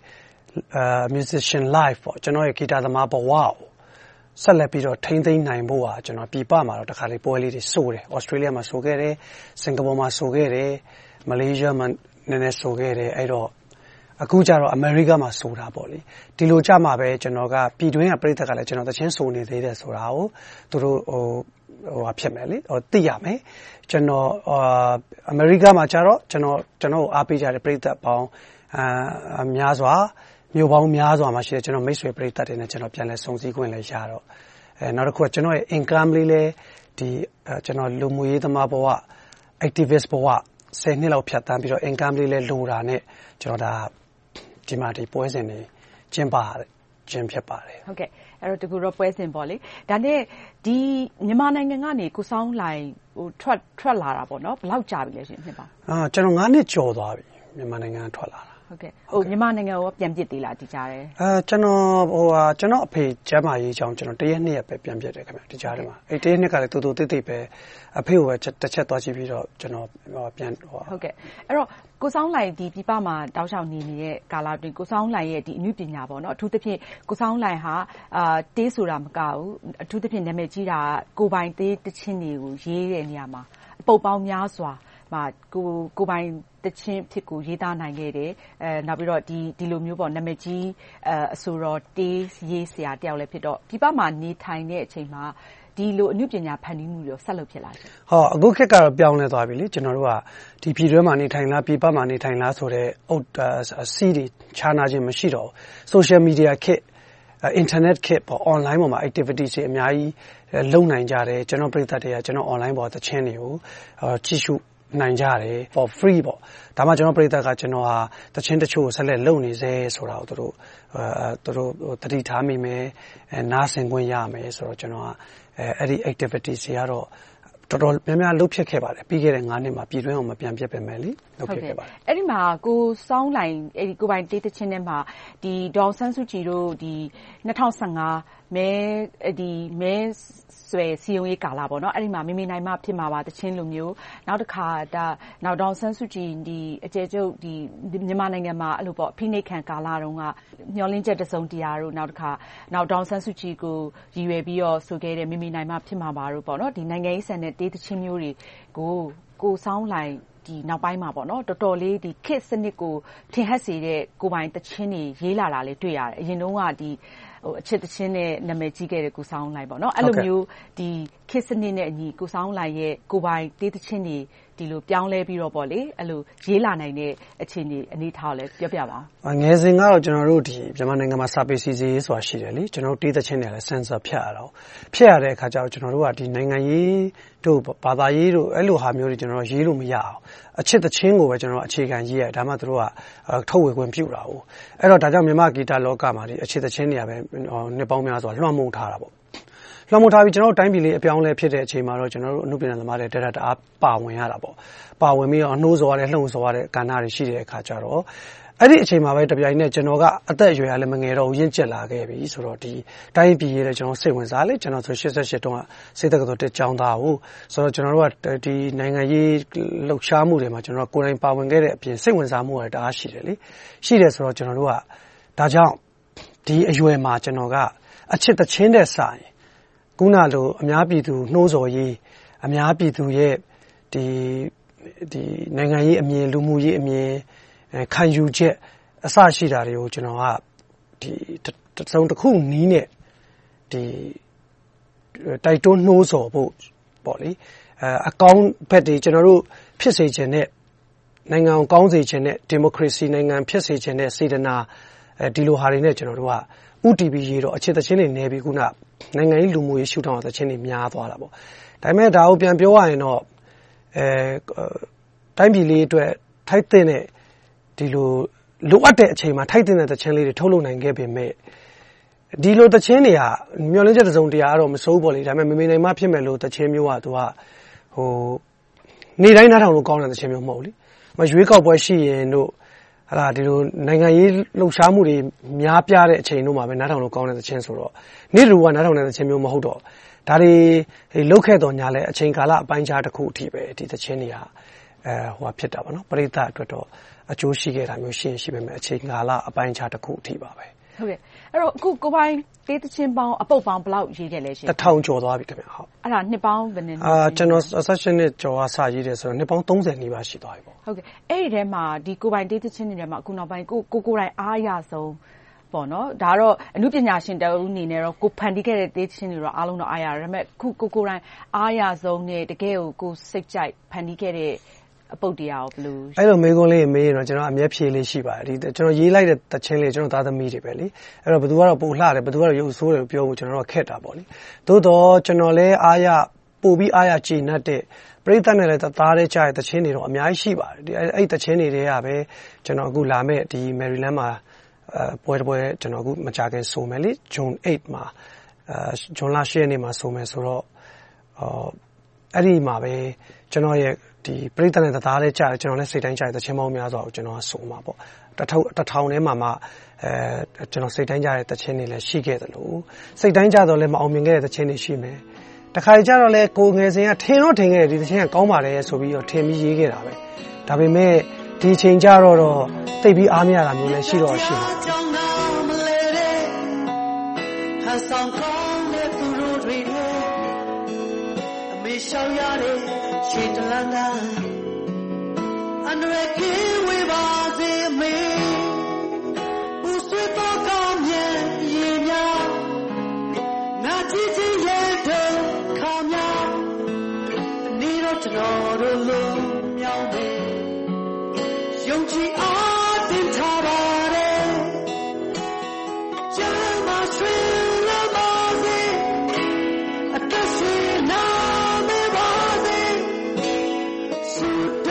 musician live ပေါ့ကျွန်တော်ရဲ့ဂီတသမားဘဝကိုဆက်လက်ပြီးတော့ထိန်းသိမ်းနိုင်ဖို့ဟာကျွန်တော်ပြည်ပမှာတော့တခါလေးပွဲလေးတွေဆိုတယ် Australia မှာဆိုခဲ့တယ်စင်ကာပူမှာဆိုခဲ့တယ် Malaysia မှာနည်းနည်းဆိုခဲ့တယ်အဲ့တော့အခုကျတော့ America မှာဆိုတာပေါ့လေဒီလိုကြမှာပဲကျွန်တော်ကပြည်တွင်းကပြည်သက်ကလည်းကျွန်တော်တချင်းဆိုနေသေးတယ်ဆိုတာကိုသူတို့ဖြစ်မယ်လေသိရမယ်ကျွန်တော်America မှာကျတော့ကျွန်တော်အားပေးကြတဲ့ပြည်သက်ပေါင်းများစွာမျိုးပေါင်းများစွာမှာရှိတဲ့ကျွန်တော်မိတ်ဆွေပြည်သက်တွေနဲ့ကျွန်တော်ပြန်လဲဆုံစည်းခွင့်လည်းရတော့နောက်တစ်ခုကကျွန်တော်ရဲ့ income လေးလည်းဒီကျွန်တော်လူမှုရေးသမားဘဝ activist ဘဝ10နှစ်လောက်ဖြတ်တန်းပြီးတော့ income လေးလည်းလိုတာနဲ့ကျွန်တော်ဒါဒီမှာဒီပွဲစဉ်တွေကျင်းပခြင်းဖြစ်ပါတယ်ဟုတ်ကဲ့အဲ့တော့တကူတော့ပွဲစဉ်ပေါ့လေဒါနဲ့ဒီမြန်မာနိုင်ငံကနေကိုစောင်းလှိုင်ထွက်လာတာပေါ့နော်ဘယ်လောက်ကြာပြီလဲရှင်ဖြစ်ပါကျွန်တော်9နှစ်ကျော်သွားပြီမြန်မာနိုင်ငံထွက်လာတာဟုတ်ကဲ့မြန်မာနိုင်ငံကိုပြန်ပြစ်သေးလားဒီကြားတယ်ကျွန်တော်အဖေကျမ်းမာရေးကြောင့်ကျွန်တော်တရက်နှစ်ရက်ပဲပြန်ပြစ်တယ်ခင်ဗျဒီကြားထဲမှာအဲ့တရက်နှစ်ကလည်းတူတူတိတ်တိတ်ပဲအဖေကိုပဲတစ်ချက်သွားကြည့်ပြီးတော့ကျွန်တော်ပြန်ဟုတ်ကဲ့အဲ့တော့ကိုစောင်းလှိုင်ဒီပြပမှာတောက်လျှောက်နေတဲ့ကာလအတွင်းကိုစောင်းလှိုင်ရဲ့ဒီအမှုပညာပေါ့နော်အထူးသဖြင့်ကိုစောင်းလှိုင်ဟာတေးဆိုတာမကဘူးအထူးသဖြင့်နာမည်ကြီးတာကိုပိုင်တေးတချင်းတွေကိုရေးတဲ့နေရာမှာပုတ်ပေါင်းများစွာကိုပိုင်တချင်းဖြစ်ကိုရေးသားနိုင်ခဲ့တယ်နောက်ပြီးတော့ဒီလိုမျိုးပေါ့နာမည်ကြီးအဆိုတော်တေးရေးဆရာတယောက်လည်းဖြစ်တော့ပြပမှာနေထိုင်တဲ့အချိန်မှာဒီလိုအမှုပညာဖန်တီးမှုတွေဆက်လုပ်ဖြစ်လာတယ်အခုခေတ်ကတော့ပြောင်းလဲသွားပြီလေကျွန်တော်တို့ကဒီပြည်တွင်းမှာနေထိုင်လားပြပမှာနေထိုင်လားဆိုတော့စီးတွေခြားနာခြင်းမရှိတော့ social media ခေတ် internet ခေတ်ပေါ့ online ပေါ်မှာ activities တွေအများကြီးလုပ်နိုင်ကြတယ်ကျွန်တော်ပြည်သက်တွေကကျွန်တော် online ပေါ်သချင်းတွေကိုကြည့်ရှုနိုင်ကြတယ် for free ပေါ့ဒါမှကျွန်တော်ပရိသတ်ကကျွန်တော်ဟာတချင်းတချို့ဆက်လက်လုပ်နေစေဆိုတာကိုသူတို့တတိထားမိမယ်နားဆင်ခွင့်ရမယ်ဆိုတော့ကျွန်တော်ကအဲ့ဒီ activities တွေကတော့တော်တော်များများလုပ်ဖြစ်ခဲ့ပါတယ်ပြီးခဲ့တဲ့9နှစ်မှာပြည်တွင်းအောင်မပြန်ပြတ်ပဲမယ်လေလုပ်ဖြစ်ခဲ့ပါတယ်အဲ့ဒီမှာကိုစောင်းလိုင်အဲ့ဒီကိုပိုင်တေးသချင်းထဲမှာဒီဒေါ်ဆန်းစုကြည်တို့ဒီ2015မဲဆွဲစီယုံရေးကာလပေါ့နော်အဲ့ဒီမှာမိမိနိုင်မှဖြစ်မှာပါတချင်းလိုမျိုးနောက်တစ်ခါနောက်ဒေါ်ဆန်းစုကြည်ဒီအကျယ်ကျုပ်ဒီမြန်မာနိုင်ငံမှာအဲ့လိုပေါ့ဖိနှိပ်ခံကာလတုန်းကမျောလင်းချက်တစုံတရာတို့နောက်တစ်ခါနောက်ဒေါ်ဆန်းစုကြည်ကိုရည်ရွယ်ပြီးတော့ဆိုခဲ့တဲ့မိမိနိုင်မှဖြစ်မှာပါတို့ပေါ့နော်ဒီနိုင်ငံရေးဆန်တဲ့တေးသချင်းမျိုးတွေကိုစောင်းလိုင်ဒီနောက်ပိုင်းမှာပေါ့နော်တော်တော်လေးဒီခစ်စနစ်ကိုထင်ဟပ်စေတဲ့ကိုပိုင်တချင်းတွေရေးလာတာလေးတွေ့ရတယ်အရင်တုန်းကဒီအချစ်တချင်းနဲ့နာမည်ကြီးခဲ့တဲ့ကိုစောင်းလိုင်ပေါ့နော်အဲ့လိုမျိုးဒီခစ်စနစ်နဲ့အညီကိုစောင်းလိုင်ရဲ့ကိုပိုင်တေးသချင်းတွေဒီလိုပြောင်းလဲပြီးတော့ပေါ့လေအဲ့လိုရေးလာနိုင်တဲ့အခြေအနေထားလဲပြောပြပါငယ်စဉ်ကတော့ကျွန်တော်တို့ဒီမြန်မာနိုင်ငံမှာစာပေစီစီရေးဆိုတာရှိတယ်လေကျွန်တော်တို့တေးသချင်းတွေလည်း sensor ဖြတ်ရတော့ဖြတ်ရတဲ့အခါကျတော့ကျွန်တော်တို့ကဒီနိုင်ငံရေးတို့ဘာသာရေးတို့အဲ့လိုဟာမျိုးတွေကျွန်တော်တို့ရေးလို့မရအောင်အချစ်သချင်းကိုပဲကျွန်တော်အခြေခံရေးရဒါမှသူတို့ကထုတ်ဝေခွင့်ပြုတာ哦အဲ့တော့ဒါကြောင့်မြန်မာဂီတလောကမှာဒီအချစ်သချင်းတွေကပဲနှစ်ပေါင်းများစွာလွှမ်းမိုးထားတာပေါ့လွှမ်းမိုးထားပြီးကျွန်တော်တို့တိုင်းပြည်လေးအပြောင်းလဲဖြစ်တဲ့အချိန်မှာတော့ကျွန်တော်တို့အမှုပညာသမားတွေတက်တာပါဝင်ရတာပေါ့ပါဝင်ပြီးတော့နှိုးဆော်ရတဲ့လှုံ့ဆော်ရတဲ့ကဏ္ဍတွေရှိတဲ့အခါကျတော့အဲ့ဒီအချိန်မှာပဲတပြိုင်နက်ကျွန်တော်ကအသက်အရွယ်ကလည်းမငယ်တော့ဘူးရင့်ကျက်လာခဲ့ပြီဆိုတော့ဒီတိုင်းပြည်ရဲ့ကျွန်တော်စိတ်ဝင်စားလေကျွန်တော်ဆို88တုန်းကစိတ်သက်တော်တက်ကြောင်းသားဟုတ်ဆိုတော့ကျွန်တော်တို့ကဒီနိုင်ငံရေးလှုပ်ရှားမှုတွေမှာကျွန်တော်ကိုယ်တိုင်ပါဝင်ခဲ့တဲ့အပြင်စိတ်ဝင်စားမှုတွေတအားရှိတယ်လေရှိတယ်ဆိုတော့ကျွန်တော်တို့ကဒါကြောင့်ဒီအရွယ်မှာကျွန်တော်ကအချစ်တချင်းတဲ့စာရင်ခုနလိုအများပြည်သူနှိုးဆော်ရေးအများပြည်သူရဲ့ဒီနိုင်ငံရေးအမြင်လူမှုရေးအမြင်ခံယူချက်အစရှိတာတွေကိုကျွန်တော်ကဒီတစုံတစ်ခုနီးနဲ့ဒီတိုက်တွန်းနှိုးဆော်ဖို့ပေါ့လေအကောင်းဘက်တွေကျွန်တော်တို့ဖြစ်စေခြင်းနဲ့နိုင်ငံကိုကောင်းစေခြင်းနဲ့ဒီမိုကရေစီနိုင်ငံဖြစ်စေခြင်းနဲ့စေတနာဒီလိုဟာတွေနဲ့ကျွန်တော်တို့ကUTB ရေးတော့အခြေတချင်းတွေနေပြီးခုနနိုင်ငံရေးလူမှုရေးရှုထောင့်အသချင်းတွေများသွားတာပေါ့ဒါပေမဲ့ဒါကိုပြန်ပြောရရင်တော့တိုင်းပြည်လေးအတွက်ထိုက်တဲ့ဒီလိုအပ်တဲ့အချိန်မှာထိုက်တဲ့သချင်းလေးတွေထုတ်လုပ်နိုင်ခဲ့ပေမဲ့ဒီလိုသချင်းတွေကမျောလင်းချက်တစုံတရာတော့မစိုးဘူးပေါ့လေဒါပေမဲ့မေနိုင်မှဖြစ်မဲ့လို့သချင်းမျိုးကသူကဟိုနေတိုင်းနားထောင်လို့ကောင်းတဲ့သချင်းမျိုးမဟုတ်လေမရွေးကောက်ပွဲရှိရင်တို့ဟာလာဒီလိုနိုင်ငံရေးလှုပ်ရှားမှုတွေများပြားတဲ့အချိန်တို့မှာပဲနားထောင်လို့ကောင်းတဲ့သချင်းဆိုတော့နေ့လူကနားထောင်တဲ့သချင်းမျိုးမဟုတ်တော့ဒါတွေလှုပ်ခဲ့တော့ညာလဲအချိန်ကာလအပိုင်းခြားတစ်ခုအထိပဲဒီသချင်းတွေကဟိုဖြစ်တာပါနော်ပရိသတ်အတွက်တော့အကျိုးရှိခဲ့တာမျိုးရှိရင်ရှိပေမဲ့အချိန်ကာလအပိုင်းခြားတစ်ခုအထိပါပဲဟုတ်ကဲ့အဲ့တော့အခုကိုပိုင်တေးသချင်းပေါင်းအပုပ်ပေါင်းဘယ်လောက်ရေးခဲ့လဲရှင် 1000ကျော်သွားပြီခင်ဗျဟုတ်အဲ့ဒါနှစ်ပေါင်းဘယ်နှစ်ကျွန်တော် session နဲ့ကျော်အစရေးတယ်ဆိုတော့နှစ်ပေါင်း30နီးပါးရှိသွားပြီပေါ့ဟုတ်ကဲ့အဲ့ဒီထဲမှာဒီကိုပိုင်တေးသချင်းတွေထဲမှာအခုနောက်ပိုင်းကိုတိုင်အားရဆုံးပေါ့နော်ဒါတော့အမှုပညာရှင်တဦးအနေနဲ့တော့ကိုဖန်တီးခဲ့တဲ့တေးသချင်းတွေတော့အားလုံးတော့အားရတယ်ဒါပေမဲ့ကိုတိုင်အားရဆုံးနဲ့တကယ်ကိုစိတ်ကြိုက်ဖန်တီးခဲ့တဲ့အပုတ်တရားကိုဘယ်လိုအဲ့လိုမေးခွန်းလေးမေးရင်တော့ကျွန်တော်အမျက်ဖြေလေးရှိပါတယ်ဒီကျွန်တော်ရေးလိုက်တဲ့တခြင်းလေးကျွန်တော်သားသမီးတွေပဲလေအဲ့တော့ဘယ်သူကတော့ပို့လှတယ်ဘယ်သူကတော့ရုပ်ဆိုးတယ်ပြောဖို့ကျွန်တော်တို့ခက်တာပေါ့လေသို့တော့ကျွန်တော်လည်းပို့ပြီးအားရကြည်နပ်တဲ့ပရိသတ်နဲ့လည်းသားတဲ့ကြားတဲ့တခြင်းတွေတော့အများကြီးရှိပါတယ်ဒီအဲ့တခြင်းတွေကပဲကျွန်တော်အခုလာမဲ့ဒီ Maryland မှာပွဲကျွန်တော်အခုမကြခင်ဆိုမယ်လေ June 8မှာJune 8ရက်နေ့မှာဆိုမယ်ဆိုတော့အဲ့ဒီမှာပဲကျွန်တော်ရဲ့ဒီပရိသတ်နဲ့သားတဲ့ကြားကျွန်တော်လည်းစိတ်တိုင်းကြားတဲ့တခြင်းပေါင်းများစွာကိုကျွန်တော်ကဆိုမှာပေါ့တစ်ထောင်ထဲမှာကျွန်တော်စိတ်တိုင်းကြားတဲ့တခြင်းတွေလည်းရှိခဲ့တယ်လို့စိတ်တိုင်းကြားတော့လည်းမအောင်မြင်ခဲ့တဲ့တခြင်းတွေရှိမယ်တခါကြတော့လဲကိုငယ်စဉ်ကထင်ခဲ့တယ်ဒီတခြင်းကကောင်းပါတယ်ဆိုပြီးတော့ထင်ပြီးရေးခဲ့တာပဲဒါပေမဲ့ဒီချိန်ကြတော့တိတ်ပြီးအားမရတာမျိုးလည်းရှိတော့ရှိတယ်ဆောင်ကောင်းတဲ့သူတို့တွေအမေရှောင်ရတဲ့ခြေတလန်းကအန္တရာယ်ကင်းဝေးပါစေမေဦးဆွေတော့ကောင်းရဲ့ရေများငါကြည့်ချင်းရဲ့တို့ခါများနေတော့ကျွန်တော်တို့လုံးမြောင်းတယ်ယုံကြည်အားတင်ထားပါတယ်ကျမ်းမာဆွေ Sudah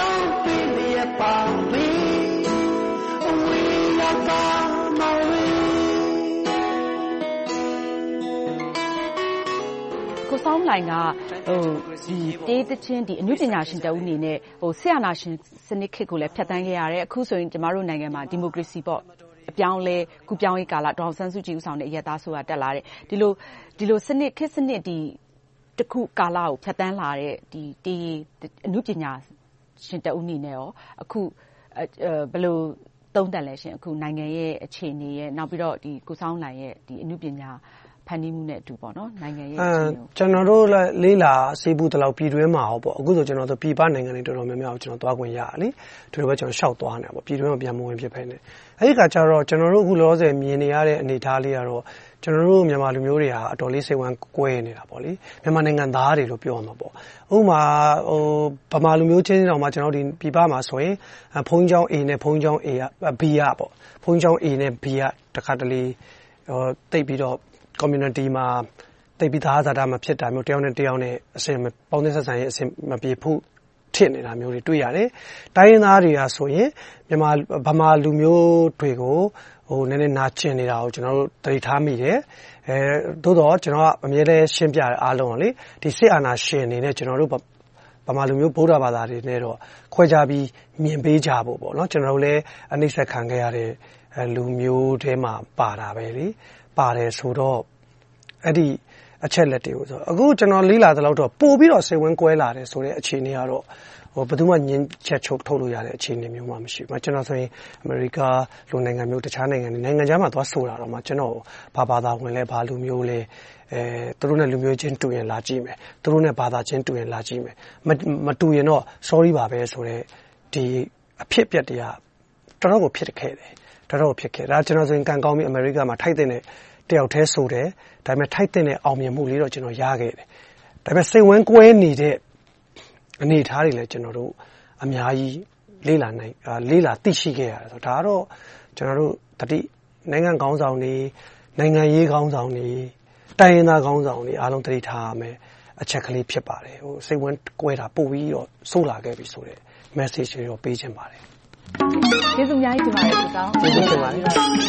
ကိုစောင်းလိုင်ကဒီတေးသချင်းဒီအနုပညာရှင်တဦးအနေနဲ့ဆရာနာရှင်စနစ်ခေတ်ကိုလည်းဖြတ်သန်းခဲ့ရတယ်အခုဆိုရင်ကျမတို့နိုင်ငံမှာဒီမိုကရေစီပေါ့အပြောင်းလဲကူပြောင်းရေးကာလဒေါ်အောင်ဆန်းစုကြည်ဦးဆောင်တဲ့အရပ်သားဆိုတာတက်လာတယ်ဒီလိုစနစ်ခေတ်စနစ်ဒီတခုကာလကိုဖြတ်သန်းလာတဲ့ဒီတေးအနုပညာရှင်တဦးအနေနဲ့ရောအခုဘယ်လိုသုံးသပ်လဲရှင်အခုနိုင်ငံရဲ့အခြေအနေရဲ့နောက်ပြီးတော့ဒီကိုစောင်းလိုင်ရဲ့ဒီအနုပညာဖန်တီးမှုနဲ့အတူပေါ့နော်နိုင်ငံရဲ့အခြေအနေကျွန်တော်တို့လေးလာစေဘူးတလောက်ပြည်တွင်းမှာဟောပေါ့အခုဆိုကျွန်တော်တို့ပြည်ပနိုင်ငံတွေတော်တော်များများကိုကျွန်တော်သွားခွင့်ရလေဒီလိုပဲကျွန်တော်ရှောက်သွားနေတာပေါ့ပြည်တွင်းမှာပြန်မဝင်ဖြစ်ဖ ೇನೆ အဲဒီကကြတော့ကျွန်တော်တို့အခုလောဆယ်မြင်နေရတဲ့အနေအထားလေးကတော့ကျွန်တော်တို့မြန်မာလူမျိုးတွေဟာအတော်လေးစိတ်ဝမ်းကွဲနေတာပေါ့လေမြန်မာနိုင်ငံသားတွေလို့ပြောရမှာပေါ့ဥပမာဗမာလူမျိုးချင်းတောင်မှကျွန်တော်ဒီပြည်ပမှာဆိုရင်ဘုန်းကြီးကျောင်း A နဲ့ဘုန်းကြီးကျောင်း A က B ရပေါ့ဘုန်းကြီးကျောင်း A နဲ့ B ကတခါတလေတိတ်ပြီးတော့ community မှာတိတ်ပြီးသားသာတာမဖြစ်တာမျိုးတယောက်နဲ့တယောက်နဲ့အစင်ပေါင်းသင်းဆက်ဆံရေးအစင်မပြေဖို့ဖြစ်နေတာမျိုးတွေတွေ့ရတယ်တိုင်းရင်းသားတွေကဆိုရင်မြန်မာဗမာလူမျိုးတွေကိုနည်းနည်းနာကျင်နေတာကိုကျွန်တော်တို့သတိထားမိတယ်သို့တော့ကျွန်တော်ကအမြဲတမ်းရှင်းပြအားလုံးလေဒီစစ်အာဏာရှင်နေနဲ့ကျွန်တော်တို့ဗမာလူမျိုးဗုဒ္ဓဘာသာတွေနဲ့တော့ခွဲခြားပြီးမြင်ပေးကြဖို့ပေါ့နော်ကျွန်တော်တို့လည်းအနှိမ့်ဆက်ခံခဲ့ရတဲ့လူမျိုးထဲမှာပါတာပဲလေပါတယ်ဆိုတော့အဲ့ဒီအချက်လက်တွေကိုဆိုအခုကျွန်တော်လေးလာတဲ့လောက်တော့ပို့ပြီးတော့စိတ်ဝင်ကွဲလာတယ်ဆိုတဲ့အခြေအနေကတော့ဘယ်သူမှညင်ချက်ချုပ်ထုတ်လို့ရတဲ့အခြေအနေမျိုးမှမရှိဘူးကျွန်တော်ဆိုရင်အမေရိကလိုနိုင်ငံမျိုးတခြားနိုင်ငံခြားမှာသွားဆိုတာတော့မှကျွန်တော်ဘာသာဝင်လဲဘာလူမျိုးလဲသူတို့နဲ့လူမျိုးချင်းတူရင်လာကြည့်မယ်သူတို့နဲ့ဘာသာချင်းတူရင်လာကြည့်မယ်မတူရင်တော့ sorry ပါပဲဆိုတော့ဒီအဖြစ်အပျက်တွေကတော်တော်ကိုဖြစ်ခဲ့တယ်တော်တော်ဖြစ်ခဲ့ဒါကျွန်တော်ဆိုရင်ကံကောင်းပြီးအမေရိကမှာထိုက်တဲ့တယောက်တည်းဆိုတယ်ဒါပေမဲ့ထိုက်တဲ့အောင်မြင်မှုလေးတော့ကျွန်တော်ရခဲ့တယ်ဒါပေမဲ့စိတ်ဝင်ကွဲနေတဲ့အနေအထားတွေလည်းကျွန်တော်တို့အများကြီးလေ့လာသိရှိခဲ့ရတယ်ဆိုတော့ဒါကတော့ကျွန်တော်တို့တတိနိုင်ငံခေါင်းဆောင်တွေနိုင်ငံရေးခေါင်းဆောင်တွေတိုင်းရင်းသားခေါင်းဆောင်တွေအားလုံးသတိထားရမယ်အချက်ကလေးဖြစ်ပါတယ်စိတ်ဝင်ကွဲတာပို့ပြီးတော့ဆိုးလာခဲ့ပြီဆိုတဲ့ message တွေတော့ပေးချင်ပါတယ်ကျေးဇူးအများကြီးတင်ပါတယ်ကိုစောင်းကျေးဇူးတင်ပါတယ်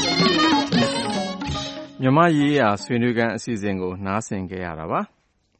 မြန်မာရေးရာဆွေးနွေးခန်းအစီအစဉ်ကိုနားဆင်ခဲ့ရတာပါ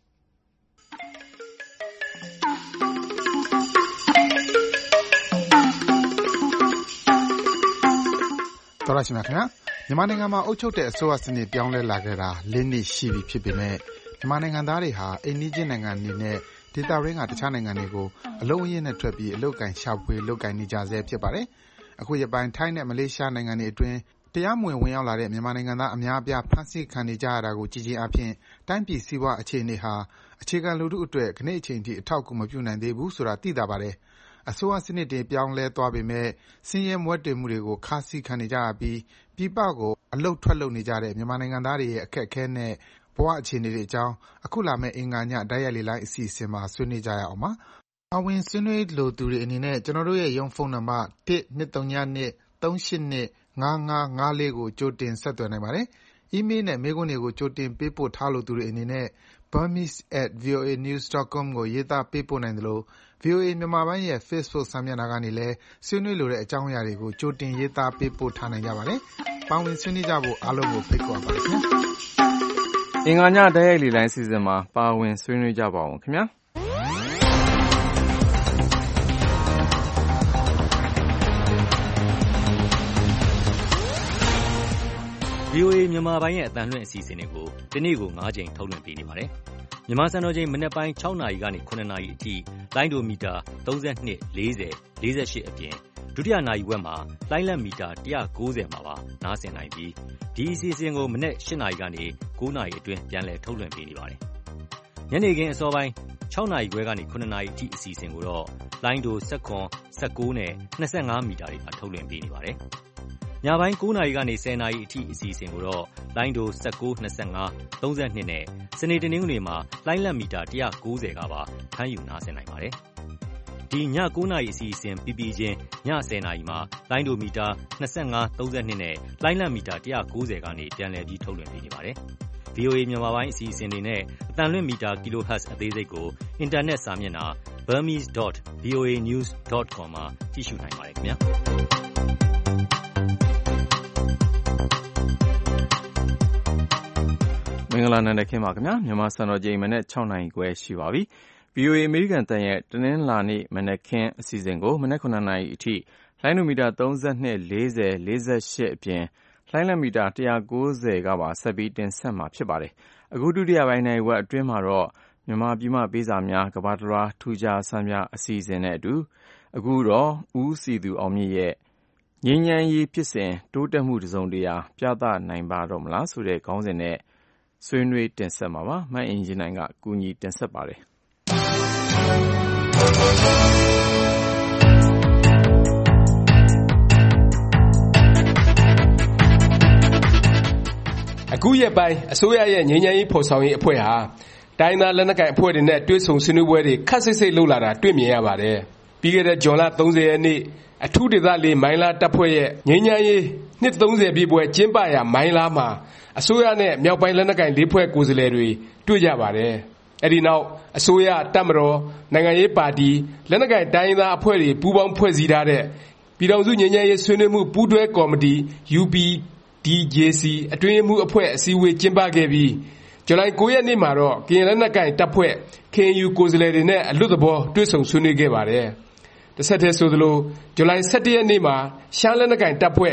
တော်ရရှိမြခင်ဗျာမြန်မာနိုင်ငံမှာအုပ်ချုပ်တဲ့အစိုးရစနစ်ပြောင်းလဲလာခဲ့တာ၄နှစ်ရှိပြီဖြစ်ပေမဲ့မြန်မာနိုင်ငံသားတွေဟာအိမ်နီးချင်းနိုင်ငံတွေနဲ့ဒေသရင်းကတခြားနိုင်ငံတွေကိုအလုံးအရင်းနဲ့ထွက်ပြီးအလုပ်ကိုင်ရှာဖွေလုပ်ကိုင်နေကြဆဲဖြစ်ပါတယ်အခုရပိုင်းထိုင်းနဲ့မလေးရှားနိုင်ငံတွေအတွင်းတရားမဝင်ရောက်လာတဲ့မြန်မာနိုင်ငံသားအများအပြားဖမ်းဆီးခံနေကြရတာကိုကြည်အားဖြင့်တိုင်းပြည်စီးပွားအခြေအနေဟာအခြေခံလူထုအတွက်ခဏအချိန်ထိအထောက်အကူမပြုနိုင်သေးဘူးဆိုတာသိသာပါတယ်အစိုးရစနစ်တွေပြောင်းလဲသွားပေမဲ့စင်းရဲမွဲတေမှုတွေကိုခါးစည်းခံနေကြရပြီးပြည်ပကိုအလုတ်ထွက်လုပ်နေကြတဲ့မြန်မာနိုင်ငံသားတွေရဲ့အခက်အခဲနဲ့ဘဝအခြေအနေတွေအကြောင်းအခုလာမယ့်အင်္ဂါညတိုက်ရိုက်လေလိုင်းအစီအစဉ်မှာဆွေးနွေးကြရအောင်ပါ။အဝင်ဆွေးနွေးလိုသူတွေအနေနဲ့ကျွန်တော်တို့ရဲ့ရုံးဖုန်းနံပါတ်1-232-382-5554ကိုကြိုတင်ဆက်သွယ်နိုင်ပါတယ်။ email နဲ့မေးခွန်းတွေကိုကြိုတင်ပေးပို့ထားလိုသူတွေအနေနဲ့ burmese@voanews.com ကိုရေးသားပေးပို့နိုင်တယ်လို့ VOA မြန်မာပိုင်းရဲ့ Facebook စာမျက်နှာကနေလည်းဆွေးနွေးလိုတဲ့အကြောင်းအရာတွေကိုကြိုတင်ရေးသားပေးပို့ထားနိုင်ကြပါတယ်။ပါဝင်ဆွေးနွေးကြဖို့အားလုံးကိုဖိတ်ခေါ်ပါတယ်ခင်ဗျာ။အင်္ဂါညတိုက်ရိုက်လေလိုင်းစီစဉ်မှာပါဝင်ဆွေးနွေးကြပါအောင်ခင်ဗျာ။ VOA မြန်မာပိုင်းရဲ့အသံလွှင့်အစီအစဉ်တွေကိုဒီနေ့ကို9ကြိမ်ထုတ်လွှင့်ပေးနေပါတယ်။မြန်မာစံတော်ချိန်မနက်ပိုင်း6နာရီကနေ9နာရီအထိလိုင်းဒိုမီတာ32 40 48အပြင်ဒုတိယနာရီဝက်မှာလိုင်းလက်မီတာ190မှာပါနားဆင်နိုင်ပြီးဒီအစီအစဉ်ကိုမနက်8နာရီကနေ9နာရီအတွင်းပြန်လည်ထုတ်လွှင့်ပေးနေပါတယ်။ညနေခင်းအစောပိုင်း6နာရီခွဲကနေ9နာရီအထိအစီအစဉ်ကိုတော့လိုင်းဒို19 19နဲ့25မီတာတွေမှာထုတ်လွှင့်ပေးနေပါတယ်။ညပိုင်း9နာရီကနေ10နာရီအထိအစီအစဉ်ကိုတော့လိုင်းဒို19 25 32နဲ့စနေတနင်္ဂနွေမှာလိုင်းလက်မီတာ190ကပါဖမ်းယူနားဆင်နိုင်ပါတယ်။ဒီည9နာရီအစီအစဉ်ပြီးပြီးချင်းည10နာရီမှာလိုင်းဒိုမီတာ25 32နဲ့လိုင်းလက်မီတာ190ကနေပြန်လည်ပြီးထုတ်လွှင့်ပေးနေပါတယ်။ VOA မြန်မာပိုင်းအစီအစဉ်တွေနဲ့အသံလွှင့်မီတာ kHz အသေးစိတ်ကိုအင်တာနက်စာမျက်နှာ burmese.voanews.com မှာကြည့်ရှုနိုင်ပါတယ်ခင်ဗျာ။မင်္ဂလာနံနက်ခင်းပါခင်ဗျာမြန်မာစံတော်ချိန်မနေ့6နာရီခွဲရှိပါပြီ VOA အမေရိကန်တန်ရဲ့တနင်္လာနေ့မနေ့ခင်းအစီအစဉ်ကိုမနေ့9နာရီအထိလိုင်းနိုမီတာ32 40 48အပြင်လိုင်းလမီတာ190ကပါဆက်ပြီးတင်ဆက်မှာဖြစ်ပါတယ်အခုဒုတိယပိုင်းနိုင်ဝက်အတွင်းမှာတော့မြန်မာပြည်မှပေးစာများကဘာတလွားထူးခြားဆန်းများအစီအစဉ်နဲ့အတူအခုတော့ဦးစီသူအောင်မြင့်ရဲ့ငြိမ်းချမ်းရေးဖြစ်စဉ်တိုးတက်မှုတစုံတရာပြသနိုင်ပါတော့မလားဆိုတဲ့ခေါင်းစဉ်နဲ့ဆွေးနွေးတင်ဆက်မှာပါမအင်ဂျင်နိုင်ကကူညီတင်ဆက်ပါတယ်အခုရက်ပိုင်းအစိုးရရဲ့ငြိမ်းချမ်းရေးဖော်ဆောင်ရေးအဖွဲ့ဟာတိုင်းသားလက်နက်ကိုင်အဖွဲ့တွေနဲ့တွဲဆုံဆွေးနွေးပွဲတွေခက်စိတ်စိတ်လုပ်လာတာတွေ့မြင်ရပါတယ်ပြီးခဲ့တဲ့ဇွန်လ30ရက်နေ့အထူးဒေသ၄မိုင်းလားတပ်ဖွဲ့ရဲ့ငြိမ်းချမ်းရေးနှစ်30ပြည့်ပွဲကျင်းပရာမိုင်းလားမှာအစိုးရနဲ့မြောက်ပိုင်းလက်နက်ကိုင်၄ဖွဲ့ကိုယ်စားလှယ်တွေတွေ့ကြပါတယ်အဲဒီနောက်အစိုးရတပ်မတော်နိုင်ငံရေးပါတီလက်နက်ကိုင်တိုင်းသားအဖွဲ့တွေပူးပေါင်းဖွဲ့စည်းထားတဲ့ပြည်ထောင်စုငြိမ်းချမ်းရေးဆွေးနွေးမှုပူးတွဲကော်မတီ UPDJC အတွင်းရေးမှူးအဖွဲ့အစည်းအဝေးကျင်းပခဲ့ပြီးဇူလိုင်9ရက်နေ့မှာတော့ကရင်လက်နက်ကိုင်တပ်ဖွဲ့ KNU ကိုယ်စားလှယ်တွေနဲ့အလွတ်သဘောတွေ့ဆုံဆွေးနွေးခဲ့ပါတယ်တစ်ဆက်တည်းဆိုသလိုဇူလိုင်17ရက်နေ့မှာရှမ်းလက်နက်ကိုင်တပ်ဖွဲ့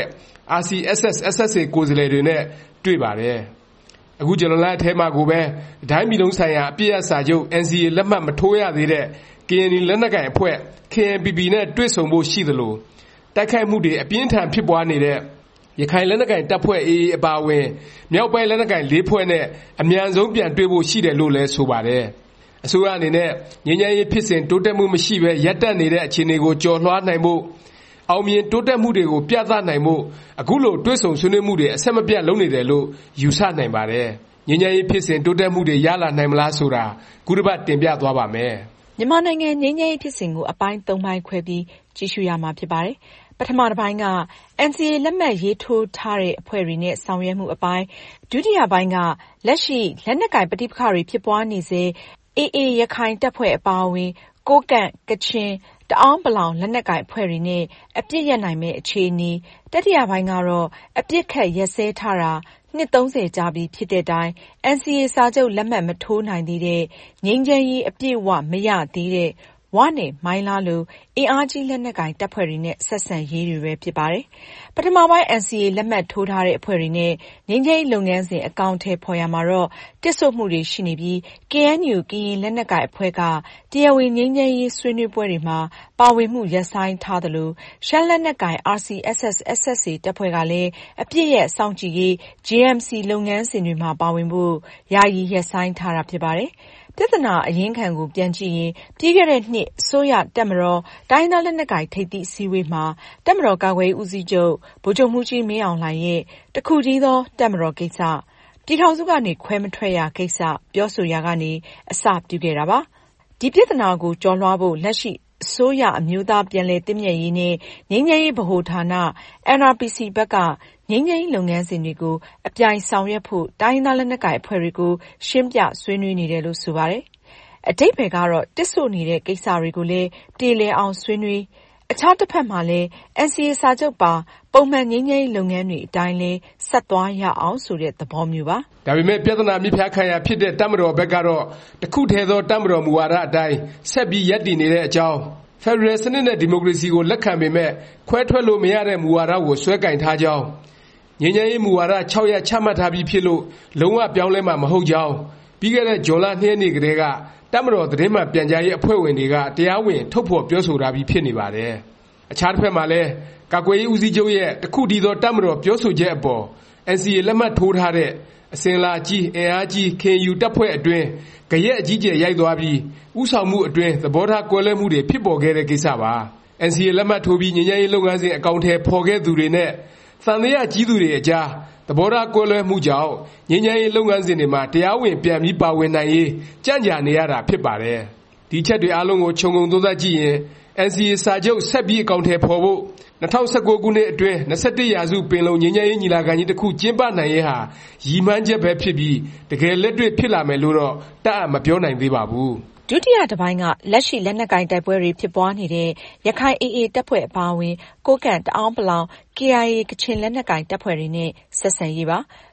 RCSS/SSA ကိုယ်စားလှယ်တွေနဲ့တွေ့ပါတယ်အခုဇူလိုင်လအထဲမှာကိုပဲဒိုင်းပြည်လုံးဆိုင်ရာအပြည့်အစာချုပ် NCA လက်မှတ်မထိုးရသေးတဲ့ KNU လက်နက်ကိုင်အဖွဲ့ KNPP နဲ့တွေ့ဆုံဖို့ရှိသလိုတိုက်ခိုက်မှုတွေအပြင်းထန်ဖြစ်ပွားနေတဲ့ရခိုင်လက်နက်ကိုင်တပ်ဖွဲ့ AA အပါအဝင်မြောက်ပိုင်းလက်နက်ကိုင်၄ဖွဲ့နဲ့အမြန်ဆုံးပြန်တွေ့ဖို့ရှိတယ်လို့လည်းဆိုပါတယ်အစိုးရအနေနဲ့ငြိမ်းချမ်းရေးဖြစ်စဉ်တိုးတက်မှုမရှိဘဲရပ်တန့်နေတဲ့အခြေအနေကိုကျော်လွှားနိုင်ဖို့အောင်မြင်တိုးတက်မှုတွေကိုပြသနိုင်ဖို့အခုလိုတွဲဆုံဆွေးနွေးမှုတွေအဆက်မပြတ်လုပ်နေတယ်လို့ယူဆနိုင်ပါတယ်ငြိမ်းချမ်းရေးဖြစ်စဉ်တိုးတက်မှုတွေရလာနိုင်မလားဆိုတာခုတစ်ပတ်တင်ပြသွားပါမယ်မြန်မာနိုင်ငံငြိမ်းချမ်းရေးဖြစ်စဉ်ကိုအပိုင်း၃ပိုင်းခွဲပြီးကြည့်ရှုရမှာဖြစ်ပါတယ်ပထမတစ်ပိုင်းက NCA လက်မှတ်ရေးထိုးထားတဲ့အဖွဲ့တွေနဲ့ဆောင်ရွက်မှုအပိုင်းဒုတိယပိုင်းကလက်ရှိလက်နက်ကိုင်ပဋိပက္ခတွေဖြစ်ပွားနေစေ AA ရခိုင်တပ်ဖွဲ့အပါအဝင်ကိုးကန့်ကချင်တအောင်းပလောင်လက်နက်ကိုင်အဖွဲ့တွေနဲ့အပစ်ရပ်နိုင်မယ့်အခြေအနေတတိယပိုင်းကတော့အပစ်ခတ်ရပ်စဲထားတာနှစ်30ကြာပြီဖြစ်တဲ့တိုင် NCA စာချုပ်လက်မှတ်မထိုးနိုင်သေးတဲ့ငြိမ်းချမ်းရေးအပြည့်အဝမရသေးတဲ့ဝနဲ့မိုင်းလားလိုအင်အားကြီးလက်နက်ကိုင်တပ်ဖွဲ့တွေနဲ့ဆက်ဆံရေးတွေပဲဖြစ်ပါတယ်ပထမပိုင်း NCA လက်မှတ်ထိုးထားတဲ့အဖွဲ့တွေနဲ့ငြိမ်းချမ်းရေးလုပ်ငန်းစဉ်အကောင်အထည်ဖော်ရမှာတော့တစ်ဆို့မှုတွေရှိနေပြီး KNU ကရင်လက်နက်ကိုင်အဖွဲ့ကတရားဝင်ငြိမ်းချမ်းရေးဆွေးနွေးပွဲတွေမှာပါဝင်မှုရပ်ဆိုင်းထားသလိုရှမ်းလက်နက်ကိုင် RCSS/SSA တပ်ဖွဲ့ကလည်းအပြည့်ရဲ့စောင့်ကြည့်ရေး JMC လုပ်ငန်းစဉ်တွေမှာပါဝင်ဖို့ယာယီရပ်ဆိုင်းထားတာဖြစ်ပါတယ်ပြဿနာအရင်းခံကိုပြန်ကြည့်ရင်ပြီးခဲ့တဲ့နှစ်အစိုးရတပ်မတော်တိုင်းသားလက်နက်ကိုင်ထိပ်သီးအစည်းအဝေးမှာတပ်မတော်ကာကွယ်ရေးဦးစီးချုပ်ဗိုလ်ချုပ်မှူးကြီးမင်းအောင်လှိုင်ရဲ့တခုတည်းသောတပ်မတော်ကိစ္စပြည်ထောင်စုကနေခွဲမထွက်ရကိစ္စပြောဆိုရာကနေအစပြုခဲ့တာပါဒီပြဿနာကိုကျော်လွှားဖို့လက်ရှိအစိုးရအမျိုးသားပြန်လည်သင့်မြတ်ရေးနဲ့ငြိမ်းချမ်းရေးဗဟိုဌာန NRPC ဘက်ကငြိမ်းချမ်းရေးလုပ်ငန်းစဉ်တွေကိုအပြိုင်ဆောင်ရွက်ဖို့တိုင်းသားလက်နက်ကိုင်အဖွဲ့တွေကိုရှင်းပြဆွေးနွေးနေတယ်လို့ဆိုပါတယ်အဓိပ္ပာယ်ကတော့တစ်ဆို့နေတဲ့ကိစ္စတွေကိုလည်းပြေလည်အောင်ဆွေးနွေးအခြားတစ်ဖက်မှာလည်း NCA စာချုပ်ပါပုံမှန်ငြိမ်းချမ်းရေးလုပ်ငန်းတွေအတိုင်းလည်းဆက်သွားရအောင်ဆိုတဲ့သဘောမျိုးပါဒါပေမဲ့ပြဿနာမြစ်ဖျားခံရဖြစ်တဲ့တပ်မတော်ဘက်ကတော့တခုထဲသောတပ်မတော်မူဝါဒအတိုင်းဆက်ပြီးရပ်တည်နေတဲ့အကြောင်းဖက်ဒရယ်စနစ်နဲ့ဒီမိုကရေစီကိုလက်ခံပေမဲ့ခွဲထွက်လို့မရတဲ့မူဝါဒကိုဆွဲကင်ထားကြောင်းငြိမ်းချမ်းရေးမူဝါဒ6ရပ်ချမှတ်ထားပြီးဖြစ်လို့လုံးဝပြောင်းလဲမှာမဟုတ်ကြောင်းပြီးခဲ့တဲ့ဇွန်လ2ရက်နေ့ကတည်းကတပ်မတော်သတင်းမှန်ပြန်ကြားရေးအဖွဲ့ဝင်တွေကတရားဝင်ထုတ်ဖော်ပြောဆိုထားပြီးဖြစ်နေပါတယ်အခြားတစ်ဖက်မှာလည်းကာကွယ်ရေးဦးစီးချုပ်ရဲ့တခုတည်းသောတပ်မတော်ပြောဆိုချက်အပေါ် NCA လက်မှတ်ထိုးထားတဲ့အစဉ်လာကြီးအင်အားကြီး KNU တပ်ဖွဲ့အတွင်းဂယက်အကြီးကျယ်ရိုက်သွားပြီးဥဆောင်မှုအတွင်းသဘောထားကွဲလွဲမှုတွေဖြစ်ပေါ်ခဲ့တဲ့ကိစ္စပါ NCA လက်မှတ်ထိုးပြီးငြိမ်းချမ်းရေးလုပ်ငန်းစဉ်အကောင်အထည်ဖော်ခဲ့သူတွေနဲ့သံသယကြီးသူတွေအကြားသဘောထားကွဲလွဲမှုကြောင့်ငြိမ်းချမ်းရေးလုပ်ငန်းစဉ်တွေမှာတရားဝင်ပြန်ပြီးပါဝင်နိုင်ရေးကြန့်ကြာနေရတာဖြစ်ပါတယ်ဒီချက်တွေအားလုံးကိုခြုံငုံသုံးသပ်ကြည့်ရင် NCA စာချုပ်ဆက်ပြီးအကောင်အထည်ဖော်ဖို့2019ခုနှစ်အတွင်း21ရာစုပင်လုံငြိမ်းချမ်းရေးညီလာခံကြီးတစ်ခုကျင်းပနိုင်ရေးဟာရည်မှန်းချက်ပဲဖြစ်ပြီးတကယ်လက်တွေ့ဖြစ်လာမယ်လို့တော့တတ်အပ်မပြောနိုင်သေးပါဘူးဒုတိယတစ်ပိုင်းကလက်ရှိလက်နက်ကိုင်တိုက်ပွဲတွေဖြစ်ပွားနေတဲ့ရခိုင် AA တပ်ဖွဲ့အပါအဝင်ကိုးကန့်တအောင်းပလောင် KIA ကချင်လက်နက်ကိုင်တပ်ဖွဲ့တွေနဲ့ဆက်ဆံရေးပါ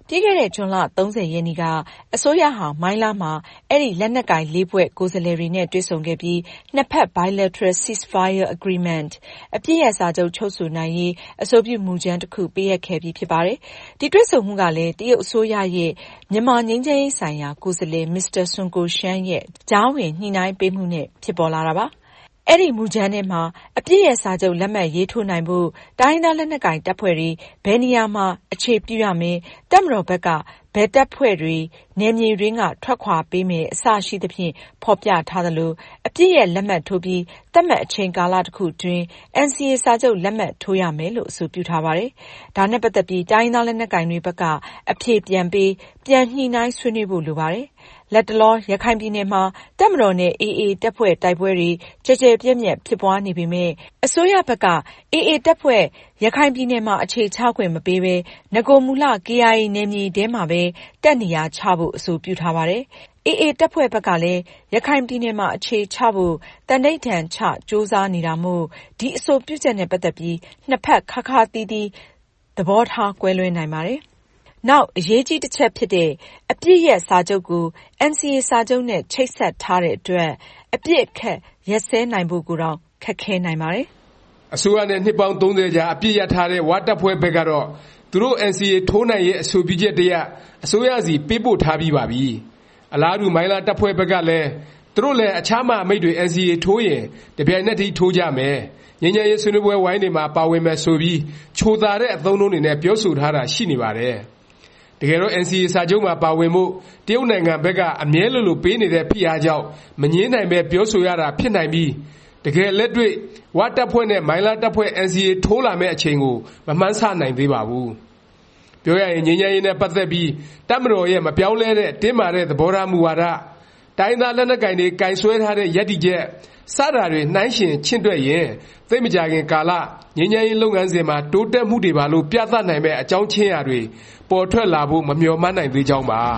ပြီးခဲ့တဲ့ဇွန်လ30 ရက်နေ့ကအစိုးရဟာမိုင်းလားမှာအဲ့ဒီလက်နက်ကိုင်၄ဖွဲ့ကိုယ်စားလှယ်တွေနဲ့တွေ့ဆုံခဲ့ပြီးနှစ်ဖက် bilateral ceasefire agreement အပစ်ရပ်စာချုပ်ချုပ်ဆိုနိုင်ရေးအဆိုပြုမူကြမ်းတစ်ခုပေးအပ်ခဲ့ပြီးဖြစ်ပါတယ်။ဒီတွေ့ဆုံမှုကလည်းတရုတ်အစိုးရရဲ့မြန်မာငြိမ်းချမ်းရေးဆိုင်ရာကိုယ်စားလှယ်မစ္စတာဆွန်ကိုရှန်းရဲ့ကြားဝင်ညှိနှိုင်းပေးမှုနဲ့ဖြစ်ပေါ်လာတာပါ။အဲ့ဒီမူကြမ်းထဲမှာအပြည့်ရဲ့စာချုပ်လက်မှတ်ရေးထိုးနိုင်ဖို့တိုင်းဒေသလက်နက်ကိုင်တပ်ဖွဲ့တွေဘယ်နေရာမှာအခြေပြုရမယ်တပ်မတော်ဘက်ကဘယ်တပ်ဖွဲ့တွေနယ်မြေရင်းကထွက်ခွာပေးမယ်အစရှိသဖြင့်ဖော်ပြထားသလိုအပြည့်ရဲ့လက်မှတ်ထိုးပြီးသတ်မှတ်အချိန်ကာလတစ်ခုတွင် NCA စာချုပ်လက်မှတ်ထိုးရမယ်လို့အဆိုပြုထားပါတယ်။ဒါနဲ့ပတ်သက်ပြီးတိုင်းဒေသလက်နက်ကိုင်တွေဘက်ကအဖြေပြန်ပေးပြန်ညှိနှိုင်းဆွေးနွေးဖို့လိုပါတယ်။လက်တလောရခိုင်ပြည်နယ်မှာတပ်မတော်နဲ့ AA တပ်ဖွဲ့တိုက်ပွဲတွေကြဲကြဲပြန့်ပြန့်ဖြစ်ပွားနေပေမဲ့အစိုးရဘက်က AA တပ်ဖွဲ့ရခိုင်ပြည်နယ်မှာအခြေချခွင့်မပေးဘဲနဂိုမူလ KIA နယ်မြေထဲမှာပဲတပ်နေရာချဖို့အဆိုပြုထားပါတယ်။ AA တပ်ဖွဲ့ဘက်ကလည်းရခိုင်ပြည်နယ်မှာအခြေချဖို့တန်ဋိဌာန်ချစ조사နေတာမို့ဒီအဆိုပြုချက်နဲ့ပတ်သက်ပြီးနှစ်ဖက်ခါခါတီးတီးသဘောထားကွဲလွဲနိုင်ပါတယ်။နောက်အရေးကြီးတစ်ချက်ဖြစ်တဲ့အပြစ်ရဲ့စာချုပ်ကို NCA စာချုပ်နဲ့ချိတ်ဆက်ထားတဲ့အတွက်အပြစ်အခက်ရက်စဲနိုင်ဖို့ကိုတော့ခက်ခဲနိုင်ပါတယ်။အစိုးရနဲ့နှစ်ပေါင်း30ကြာအပြစ်ရထားတဲ့ဝါတပ်ဖွဲ့ဘက်ကတော့သူတို့ NCA ထိုးနိုင်ရဲ့အဆိုပြုချက်တရအစိုးရစီပေးပို့ထားပြီးပါပြီ။အလားတူမိုင်းလားတပ်ဖွဲ့ဘက်ကလည်းသူတို့လည်းအခြားမအမိတ်တွေ NCA ထိုးရင်တပြိုင်နက်တည်းထိုးကြမယ်။ငြိမ်းချမ်းရေးဆွေးနွေးပွဲဝိုင်းတွေမှာပါဝင်မယ်ဆိုပြီးချိုသာတဲ့အသုံးအနှုန်းတွေနဲ့ပြောဆိုထားတာရှိနေပါတယ်။တကယ်တော့ NCA စာချုပ်မှာပါဝင်မှုတရုတ်နိုင်ငံဘက်ကအမြဲလိုပေးနေတဲ့ဖိအားကြောင့်မငြင်းနိုင်ပဲပြောဆိုရတာဖြစ်နိုင်ပြီးတကယ်လက်တွေ့ဝတပ်ဖွဲ့နဲ့မိုင်းလားတပ်ဖွဲ့ NCA ထိုးလာမဲ့အချိန်ကိုမမှန်းဆနိုင်သေးပါဘူး။ပြောရရင်ငြိမ်းချမ်းရေးနဲ့ပတ်သက်ပြီးတပ်မတော်ရဲ့မပြောင်းလဲတဲ့တင်းမာတဲ့သဘောထားမူဝါဒတိုင်းသားလက်နက်ကိုင်တွေကင်ဆွဲထားတဲ့ယက်တီချက်စတာတွေနှိုင်းရှင်ချင့်တွက်ရင်သိမကြခင်ကာလငြိမ်းချမ်းရေးလုပ်ငန်းစဉ်မှာတိုးတက်မှုတွေပါလို့ပြသနိုင်မဲ့အကြောင်းချင်းရာတွေပေါ်ထွက်လာဖို့မမျှော်မှန်းနိုင်သေးကြောင်းပါ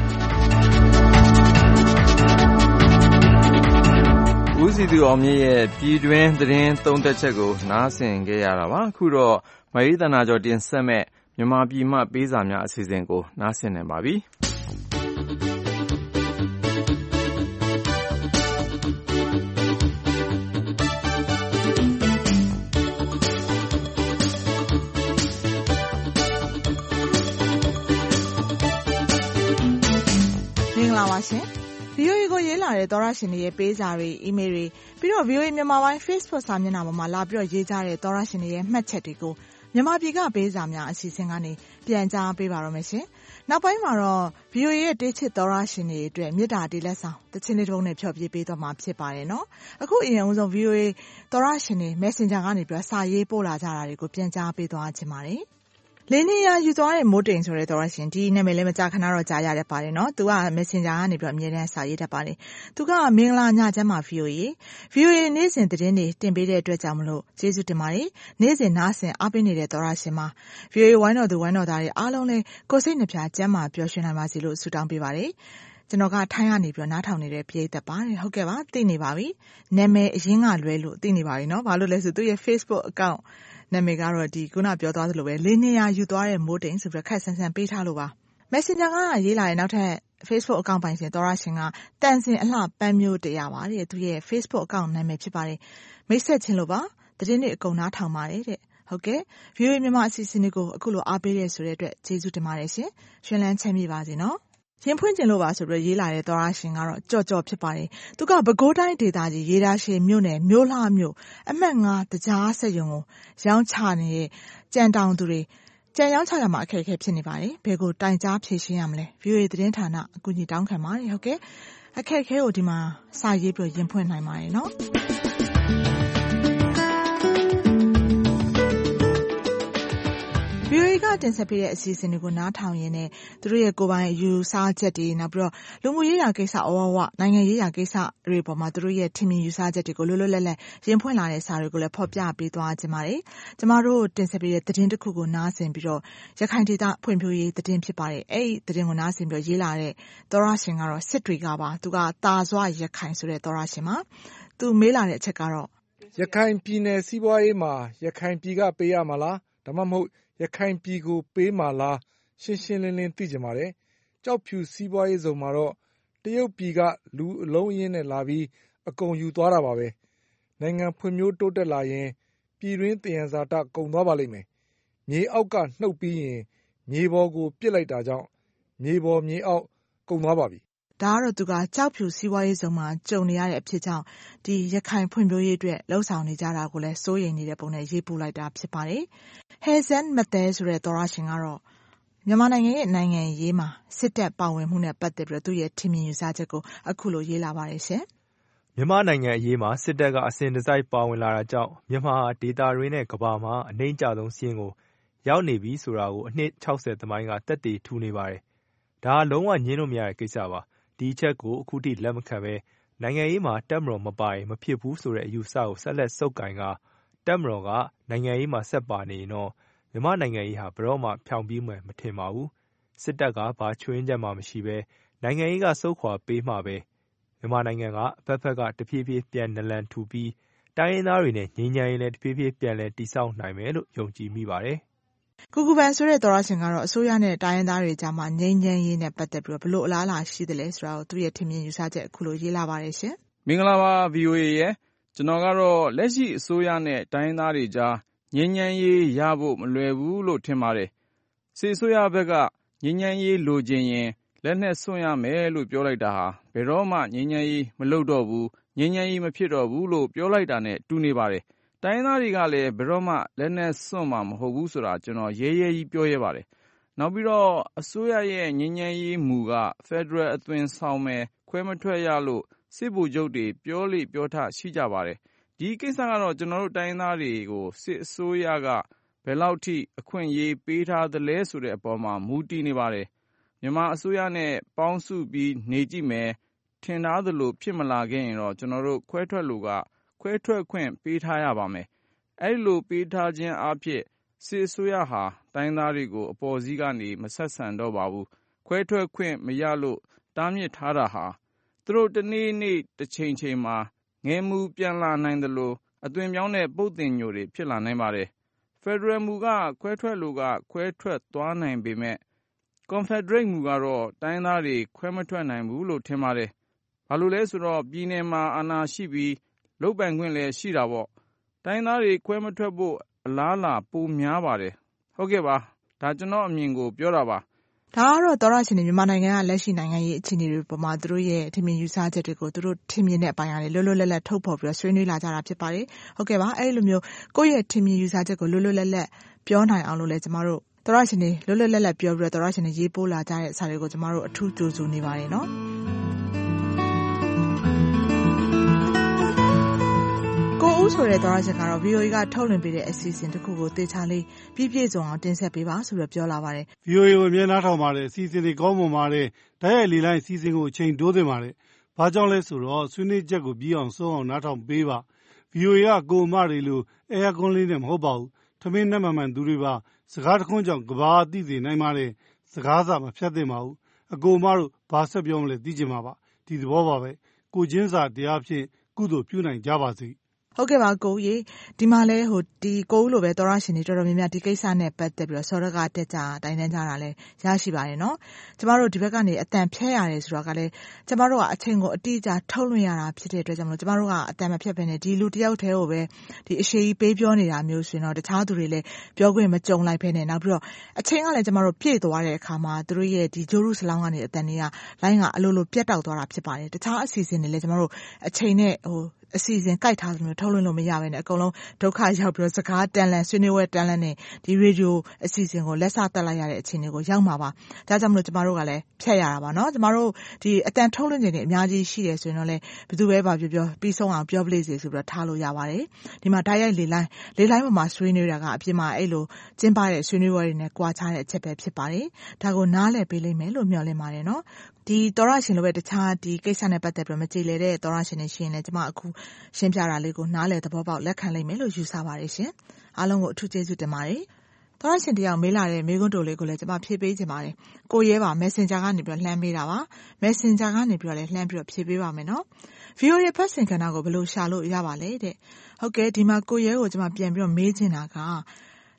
ဦးစီသူအောင်မြင့်ရဲ့ပြည်တွင်းသတင်းသုံးသပ်ချက်ကိုနားဆင်ခဲ့ရတာပါအခုတော့မအေးသနာကျော်တင်ဆက်မဲ့မြန်မာပြည်မှပေးစာများအစီအစဉ်ကိုနားဆင်နေပါပြီရှင် VOA ကိုရေးလာတဲ့သောရရှင်တွေရဲ့ပေးစာတွေအီးမေးလ်တွေပြီးတော့ VOA မြန်မာပိုင်း Facebook စာမျက်နှာပေါ်မှာလာပြီးတော့ရေးကြတဲ့သောရရှင်တွေရဲ့မှတ်ချက်တွေကိုမြန်မာပြည်ကပေးစာများအစီအစဉ်ကနေပြန်ကြားပေးပါရမယ်ရှင်နောက်ပိုင်းမှာတော့ VOA ရဲ့တေးချစ်သောရရှင်တွေအတွက်မြစ်တာတေးလက်ဆောင်တချင်းလေးတုံးနဲ့ဖျော်ပြပေးသွားမှာဖြစ်ပါတယ်နော်အခုအရင်ဆုံး VOA သောရရှင်တွေ Messenger ကနေပြီးစာရေးပို့လာကြတာတွေကိုပြန်ကြားပေးသွားခြင်းပါတယ်လင်းနေရယူသွားတဲ့မိုးတိမ်ဆိုတဲ့သောရရှင်ဒီနာမည်လည်းမကြာခဏတော့ကြားရတတ်ပါတယ်နော်သူက Messenger ကနေပြီးအမြဲတမ်းစာရေးတတ်ပါတယ်သူကမင်္ဂလာညချမ်းပါ VOA နေ့စဉ်သတင်းတွေတင်ပေးတဲ့အတွက်ကြောင့်မလို့ကျေးဇူးတင်ပါတယ်နေ့စဉ်နားဆင်အားပေးနေတဲ့သောရရှင်မှာ VOA ဝိုင်းတော်သူဝိုင်းတော်သားတွေအားလုံးလည်းကိုယ်စိတ်နှပြကျန်းမာပျော်ရွှင်နိုင်ပါစေလို့ဆုတောင်းပေးပါတယ်ကျွန်တော်ကထိုင်းကနေပြီးနားထောင်နေတဲ့ပရိသတ်ပါတယ်ဟုတ်ကဲ့ပါသိနေပါပြီနာမည်အရင်ကလွဲလို့သိနေပါပြီနော်ဘာလို့လဲဆိုသူရဲ့ Facebook accountနာမည်ကတော့ဒီခုနပြောသွားသလိုပဲလေးနေရယူသွားတဲ့မိုးတိမ်ဆိုပြီးခက်ဆန်းဆန်းပေးထားလို့ပါ Messenger ကရေးလာတဲ့နောက်ထပ် Facebook account ပိုင်ရှင်သောရရှင်ကတန်စင်အလှပန်းမျိုးတရားပါတဲ့သူရဲ့ Facebook account နာမည်ဖြစ်ပါတယ်မိတ်ဆက်ချင်းလို့ပါသတင်းတွေအကုန်နားထောင်ပါတယ်တဲ့ဟုတ်ကဲ့ VOA မြန်မာအစီအစဉ်တွေကိုအခုလိုအားပေးရဆိုတဲ့အတွက်ကျေးဇူးတင်ပါတယ်ရှင်ရွှင်လန်းချမ်းမြေပါစေနော်ရင်ဖွင့်ကျင်လို့ပါဆိုပြီးရေးလာတဲ့သောရရှင်ကတော့ကြော်ဖြစ်ပါတယ်သူကပဲခူးတိုင်းဒေသကြီးရေဒါရှည်မြို့နယ်မြို့လှမြို့အမှတ်9တကြားဆက်ယုံကိုရောင်းချနေတဲ့ကြံတောင်သူတွေကြံရောင်းချရမှာအခက်အခဲဖြစ်နေပါတယ်ဘယ်ကိုတိုင်ကြားဖြေရှင်းရမလဲ VOA သတင်းဌာနအကူအညီတောင်းခံပါတယ်ဟုတ်ကဲ့အခက်အခဲကိုဒီမှာစာရေးပြီးရင်ဖွင့်နိုင်ပါတယ်နော်VOA ကတင်ဆက်ပေးတဲ့အစီအစဉ်တွေကိုနားထောင်ရင်းနဲ့သူတို့ရဲ့ကိုယ်ပိုင်ယူဆချက်တွေနောက်ပြီးတော့လူမှုရေးရာကိစ္စအဝဝနိုင်ငံရေးရာကိစ္စတွေပေါ်မှာသူတို့ရဲ့ထင်မြင်ယူဆချက်တွေကိုလွတ်လွတ်လပ်လပ်ရင်ဖွင့်လာတဲ့စာတွေကိုလည်းဖော်ပြပေးသွားကြပါတယ်။ကျမတို့တင်ဆက်ပေးတဲ့သတင်းတစ်ခုကိုနားဆင်ပြီးတော့ရခိုင်ဒေသဖွံ့ဖြိုးရေးသတင်းဖြစ်ပါတယ်။အဲ့ဒီသတင်းကိုနားဆင်ပြီးတော့ရေးလာတဲ့သောရရှင်ကတော့စစ်တွေကပါသူကတာစွာရခိုင်ဆိုတဲ့သောရရှင်မှာသူမေးလာတဲ့အချက်ကတော့ရခိုင်ပြည်နယ်စီးပွားရေးမှာရခိုင်ပြည်ကပေးရမှာလားဒါမှမဟုတ်ရခိုင်ပြည်ကိုပေးမှာလားရှင်းရှင်းလင်းလင်းသိချင်ပါတယ်။ကျောက်ဖြူစီးပွားရေးဇုန်မှာတော့တရုတ်ပြည်ကလူအလုံးအရင်းနဲ့လာပြီးအကုန်ယူသွားတာပါပဲ။နိုင်ငံဖွံ့ဖြိုးတိုးတက်လာရင်ပြည်တွင်းသယံဇာတကုန်သွားပါလိမ့်မယ်။မြေအောက်ကနှုတ်ပြီးရင်မြေပေါ်ကိုပစ်လိုက်တာကြောင့်မြေပေါ်မြေအောက်ကုန်သွားပါပြီ။ဒါကတော့သူကကျောက်ဖြူစီးပွားရေးဇုန်မှာကြုံနေရတဲ့အဖြစ်ကြောင့်ဒီရခိုင်ဖွံ့ဖြိုးရေးအတွက်လှုံ့ဆော်နေကြတာကိုလည်းစိုးရိမ်နေတဲ့ပုံနဲ့ရေးပို့လိုက်တာဖြစ်ပါတယ်။ Hazen Mathai ဆိုတဲ့သောရရှင်ကတော့မြန်မာနိုင်ငံရဲ့နိုင်ငံရေးမှာစစ်တပ်ပါဝင်မှုနဲ့ပတ်သက်ပြီးသူ့ရဲ့ထင်မြင်ယူဆချက်ကိုအခုလိုရေးလာပါတယ်ရှင်။မြန်မာနိုင်ငံအရေးမှာစစ်တပ်ကအစဉ်တစိုက်ပါဝင်လာတာကြောင့်မြန်မာဒေသတွင်းနဲ့ကမ္ဘာမှာအနှိမ့်ကျဆုံးစီးရင်ကိုရောက်နေပြီဆိုတာကိုအနှစ်60သမိုင်းကတက်တည်ထူနေပါတယ်။ဒါလုံးဝညှင်းလို့မရတဲ့ကိစ္စပါ။ဒီအချက်ကိုအခုထိလက်မခံပဲနိုင်ငံရေးမှာတပ်မတော်မပါရင်မဖြစ်ဘူးဆိုတဲ့အယူဆကိုဆက်လက်ဆုပ်ကိုင်ကတပ်မတော်ကနိုင်ငံရေးမှာဆက်ပါနေရင်တော့မြန်မာနိုင်ငံရေးဟာဘယ်တော့မှဖြောင်ပြီးမှမထင်ပါဘူး။စစ်တပ်ကဘာချွင်းချက်မှမရှိပဲနိုင်ငံရေးကစုပ်ခွာပေးမှပဲမြန်မာနိုင်ငံကအဖက်ဖက်ကတဖြည်းဖြည်းပြန်နလန်ထူပြီးတိုင်းရင်းသားတွေနဲ့ငြိမ်းချမ်းရေးလည်းတဖြည်းဖြည်းပြန်လည်တည်ဆောက်နိုင်မယ်လို့ယုံကြည်မိပါတယ်။ကူကူပန်ဆိုတဲ့သောရရှင်ကတော့အစိုးရနဲ့တိုင်းရင်းသားတွေကြားမှာငြိမ်းချမ်းရေးနဲ့ပတ်သက်ပြီးဘလို့အလားအလာရှိတယ်လဲဆိုတာကိုသူ့ရဲ့ထင်မြင်ယူဆချက်အခုလိုရေးလာပါတယ်ရှင်။မင်္ဂလာပါ VOA ရဲ့ကျွန်တော်ကတော့လက်ရှိအစိုးရနဲ့တိုင်းရင်းသားတွေကြားငြိမ်းချမ်းရေးရဖို့မလွယ်ဘူးလို့ထင်ပါတယ်။စစ်အစိုးရဘက်ကငြိမ်းချမ်းရေးလိုချင်ရင်လက်နက်စွန့်ရမယ်လို့ပြောလိုက်တာဟာဘယ်တော့မှငြိမ်းချမ်းရေးမလုပ်တော့ဘူးငြိမ်းချမ်းရေးမဖြစ်တော့ဘူးလို့ပြောလိုက်တာနဲ့တူနေပါတယ်။တိုင်းရင်းသားတွေကလည်းဘယ်တော့မှလက်နက်စွန့်မှာမဟုတ်ဘူးဆိုတာကျွန်တော်ရဲရဲကြီးပြောရဲပါတယ်။နောက်ပြီးတော့အစိုးရရဲ့ငြိမ်းချမ်းရေးမူကဖက်ဒရယ်အသွင်ဆောင်မယ်ခွဲမထွက်ရလို့စစ်ဗိုလ်ချုပ်တွေပြောလေပြောထရှိကြပါတယ်။ဒီကိစ္စကတော့ကျွန်တော်တို့တိုင်းရင်းသားတွေကိုစစ်အစိုးရကဘယ်လောက်ထိအခွင့်အရေးပေးထားသလဲဆိုတဲ့အပေါ်မှာမူတည်နေပါတယ်။မြန်မာအစိုးရနဲ့ပေါင်းစုပြီးနေကြည့်မယ်ထင်ထားသလိုဖြစ်မလာခဲ့ရင်တော့ကျွန်တော်တို့ခွဲထွက်လို့ကခွဲထွက်ခွင့်ပေးထားရပါမယ်။အဲဒီလိုပေးထားခြင်းအဖြစ်စစ်အစိုးရဟာတိုင်းသားတွေကိုအပေါ်စီးကနေမဆက်ဆံတော့ပါဘူး။ခွဲထွက်ခွင့်မရလို့တားမြစ်ထားတာဟာသူတို့တနေ့နေ့တစ်ချိန်ချိန်မှာငယ်မူပြန်လာနိုင်သလိုအသွင်ပြောင်းတဲ့ပုတ်တင်ညိုတွေဖြစ်လာနိုင်ပါတယ်။ Federal မူကခွဲထွက်လို့ကခွဲထွက်သွားနိုင်ပေမဲ့ Confederate မူကတော့တိုင်းသားတွေခွဲမထွက်နိုင်ဘူးလို့ထင်ပါတယ်။ဘာလို့လဲဆိုတော့ပြည်နယ်မှာအာဏာရှိပြီးလုပ်ပိုင်ခွင့်လည်းရှိတာပေါ့။တိုင်းသားတွေခွဲမထွက်ဖို့အလားအလာပိုများပါတယ်။ဟုတ်ကဲ့ပါ။ဒါကျွန်တော်အမြင်ကိုပြောတာပါ။ဒါကတော့သောရရှင်တွေမြန်မာနိုင်ငံကလက်ရှိနိုင်ငံရေးအခြေအနေတွေပေါ်မှာသူတို့ရဲ့ထင်မြင်ယူဆချက်တွေကိုသူတို့ထင်မြင်တဲ့အပိုင်းအရလွတ်လွတ်လပ်လပ်ထုတ်ဖော်ပြီးဆွေးနွေးလာကြတာဖြစ်ပါတယ်။ဟုတ်ကဲ့ပါအဲ့လိုမျိုးကိုယ့်ရဲ့ထင်မြင်ယူဆချက်ကိုလွတ်လွတ်လပ်လပ်ပြောနိုင်အောင်လို့လဲကျမတို့သောရရှင်တွေလွတ်လွတ်လပ်လပ်ပြောပြီးတော့သောရရှင်တွေရေးပို့လာကြတဲ့စာတွေကိုကျမတို့အထူးကြိုဆိုနေပါတယ်နော်။ကိုဦးဆိုတဲ့သောရရှင်ကတော့ VOA ကထုတ်လွှင့်ပေးတဲ့အစီအစဉ်တစ်ခုကိုသေချာလေးပြည့်ပြည့်စုံအောင်တင်ဆက်ပေးပါဆိုတော့ပြောလာပါတယ်။ VOA ကိုအမြဲနားထောင်ပါတယ်အစီအစဉ်တွေကောင်းမွန်ပါတယ်။တိုက်ရိုက်လေလိုင်းအစီအစဉ်ကိုအချိန်တိုးသင့်ပါတယ်။ဘာကြောင့်လဲဆိုတော့ဆွေးနွေးချက်ကိုပြီးအောင်ဆုံးအောင်နားထောင်ပေးပါ။ VOA ကကိုအမတွေလိုအဲယာကွန်လေးနဲ့မဟုတ်ပါဘူး။ထမင်းနဲ့မှန်သူတွေပါစကားတခွန်းကြောင့်ကဘာအသိစေနိုင်ပါတယ်။စကားစာမဖြတ်သင့်ပါဘူး။အကိုအမတို့ဘာဆက်ပြောမလဲသိချင်ပါပါ။ဒီသဘောပါပဲ။ကိုချင်းစာတရားဖြင့်ကုသိုလ်ပြုနိုင်ကြပါစေ။ဟုတ်ကဲ့ပါကိုရေဒီမှာလဲဒီကိုဦးလိုပဲသောရရှင်တွေတော်တော်များများဒီကိစ္စနဲ့ပတ်သက်ပြီးတော့စောရကတက်ကြတိုင်တန်းကြတာလဲရရှိပါတယ်နော်ကျမတို့ဒီဘက်ကနေအတန်ဖြဲရတယ်ဆိုတော့ကလည်းကျမတို့ကအချိန်ကိုအတိအကျထုတ်လွှင့်ရတာဖြစ်တဲ့အတွက်ကြောင့်မလို့ကျမတို့ကအတန်မဖြတ်ဘဲနဲ့ဒီလူတယောက်တည်းကိုပဲဒီအရှိကြီးပေးပြောနေတာမျိုးဆိုရင်တော့တခြားသူတွေလည်းပြောခွင့်မကြုံလိုက်ဘဲနဲ့နောက်ပြီးတော့အချိန်ကလည်းကျမတို့ပြည့်သွားတဲ့အခါမှာသူတို့ရဲ့ဒီဂျိုရုစလောင်းကနေအတန်တွေကလိုင်းကအလိုလိုပြတ်တောက်သွားတာဖြစ်ပါတယ်တခြားအစီအစဉ်တွေလည်းကျမတို့အချိန်နဲ့အစီအစဉ်ကြိုက်ထားသလိုထုတ်လွှင့်လို့မရဘဲနဲ့အကုန်လုံးဒုက္ခရောက်ပြီးတော့စကားတန်လန်ဆွေးနွေးဝဲတန်လန်နဲ့ဒီရေဒီယိုအစီအစဉ်ကိုလက်စတက်လိုက်ရတဲ့အခြေအနေကိုရောက်မှာပါဒါကြောင့်မလို့ကျမတို့ကလည်းဖြတ်ရတာပါနော်ကျမတို့ဒီအတန်ထုတ်လွှင့်နေတဲ့အများကြီးရှိတယ်ဆိုရင်တော့လေဘယ်သူပဲပါပြောပြီးဆုံးအောင်ပြောပလေးစေဆိုပြီးတော့ထားလို့ရပါတယ်ဒီမှာတိုက်ရိုက်လေလိုင်းပေါ်မှာဆွေးနွေးတာကအပြင်မှာအဲ့လိုကျင်းပတဲ့ဆွေးနွေးပွဲတွေနဲ့ကြွားချတဲ့အချက်ပဲဖြစ်ပါတယ်ဒါကိုနားလည်ပေးလိမ့်မယ်လို့မျှော်လင့်ပါတယ်နော်ဒီသောရရှင်လိုပဲတခြားဒီကိစ္စနဲ့ပတ်သက်ပြီးမကြည်လေတဲ့သောရရှင်တွေရှိရင်လည်းကျမအခုရှင်းပြတာလေးကိုနားလည်သဘောပေါက်လက်ခံလိမ့်မယ်လို့ယူဆပါတယ်ရှင်အားလုံးကိုအထူးကျေးဇူးတင်ပါတယ်သောရရှင်တယောက်မေးလာတဲ့မေးခွန်းတိုလေးကိုလည်းကျမဖြေပေးခြင်းပါတယ်ကိုရဲပါ Messenger ကနေပြီးတော့လှမ်းပေးတာပါ Messenger ကနေပြီးတော့လည်းလှမ်းပြီးတော့ဖြေပေးပါမယ်နော် VOA ဖတ်စင်ကဏ္ဍကိုဘယ်လိုရှာလို့ရပါလဲတဲ့ဟုတ်ကဲ့ဒီမှာကိုရဲကိုကျမပြန်ပြီးတော့မေးချင်တာက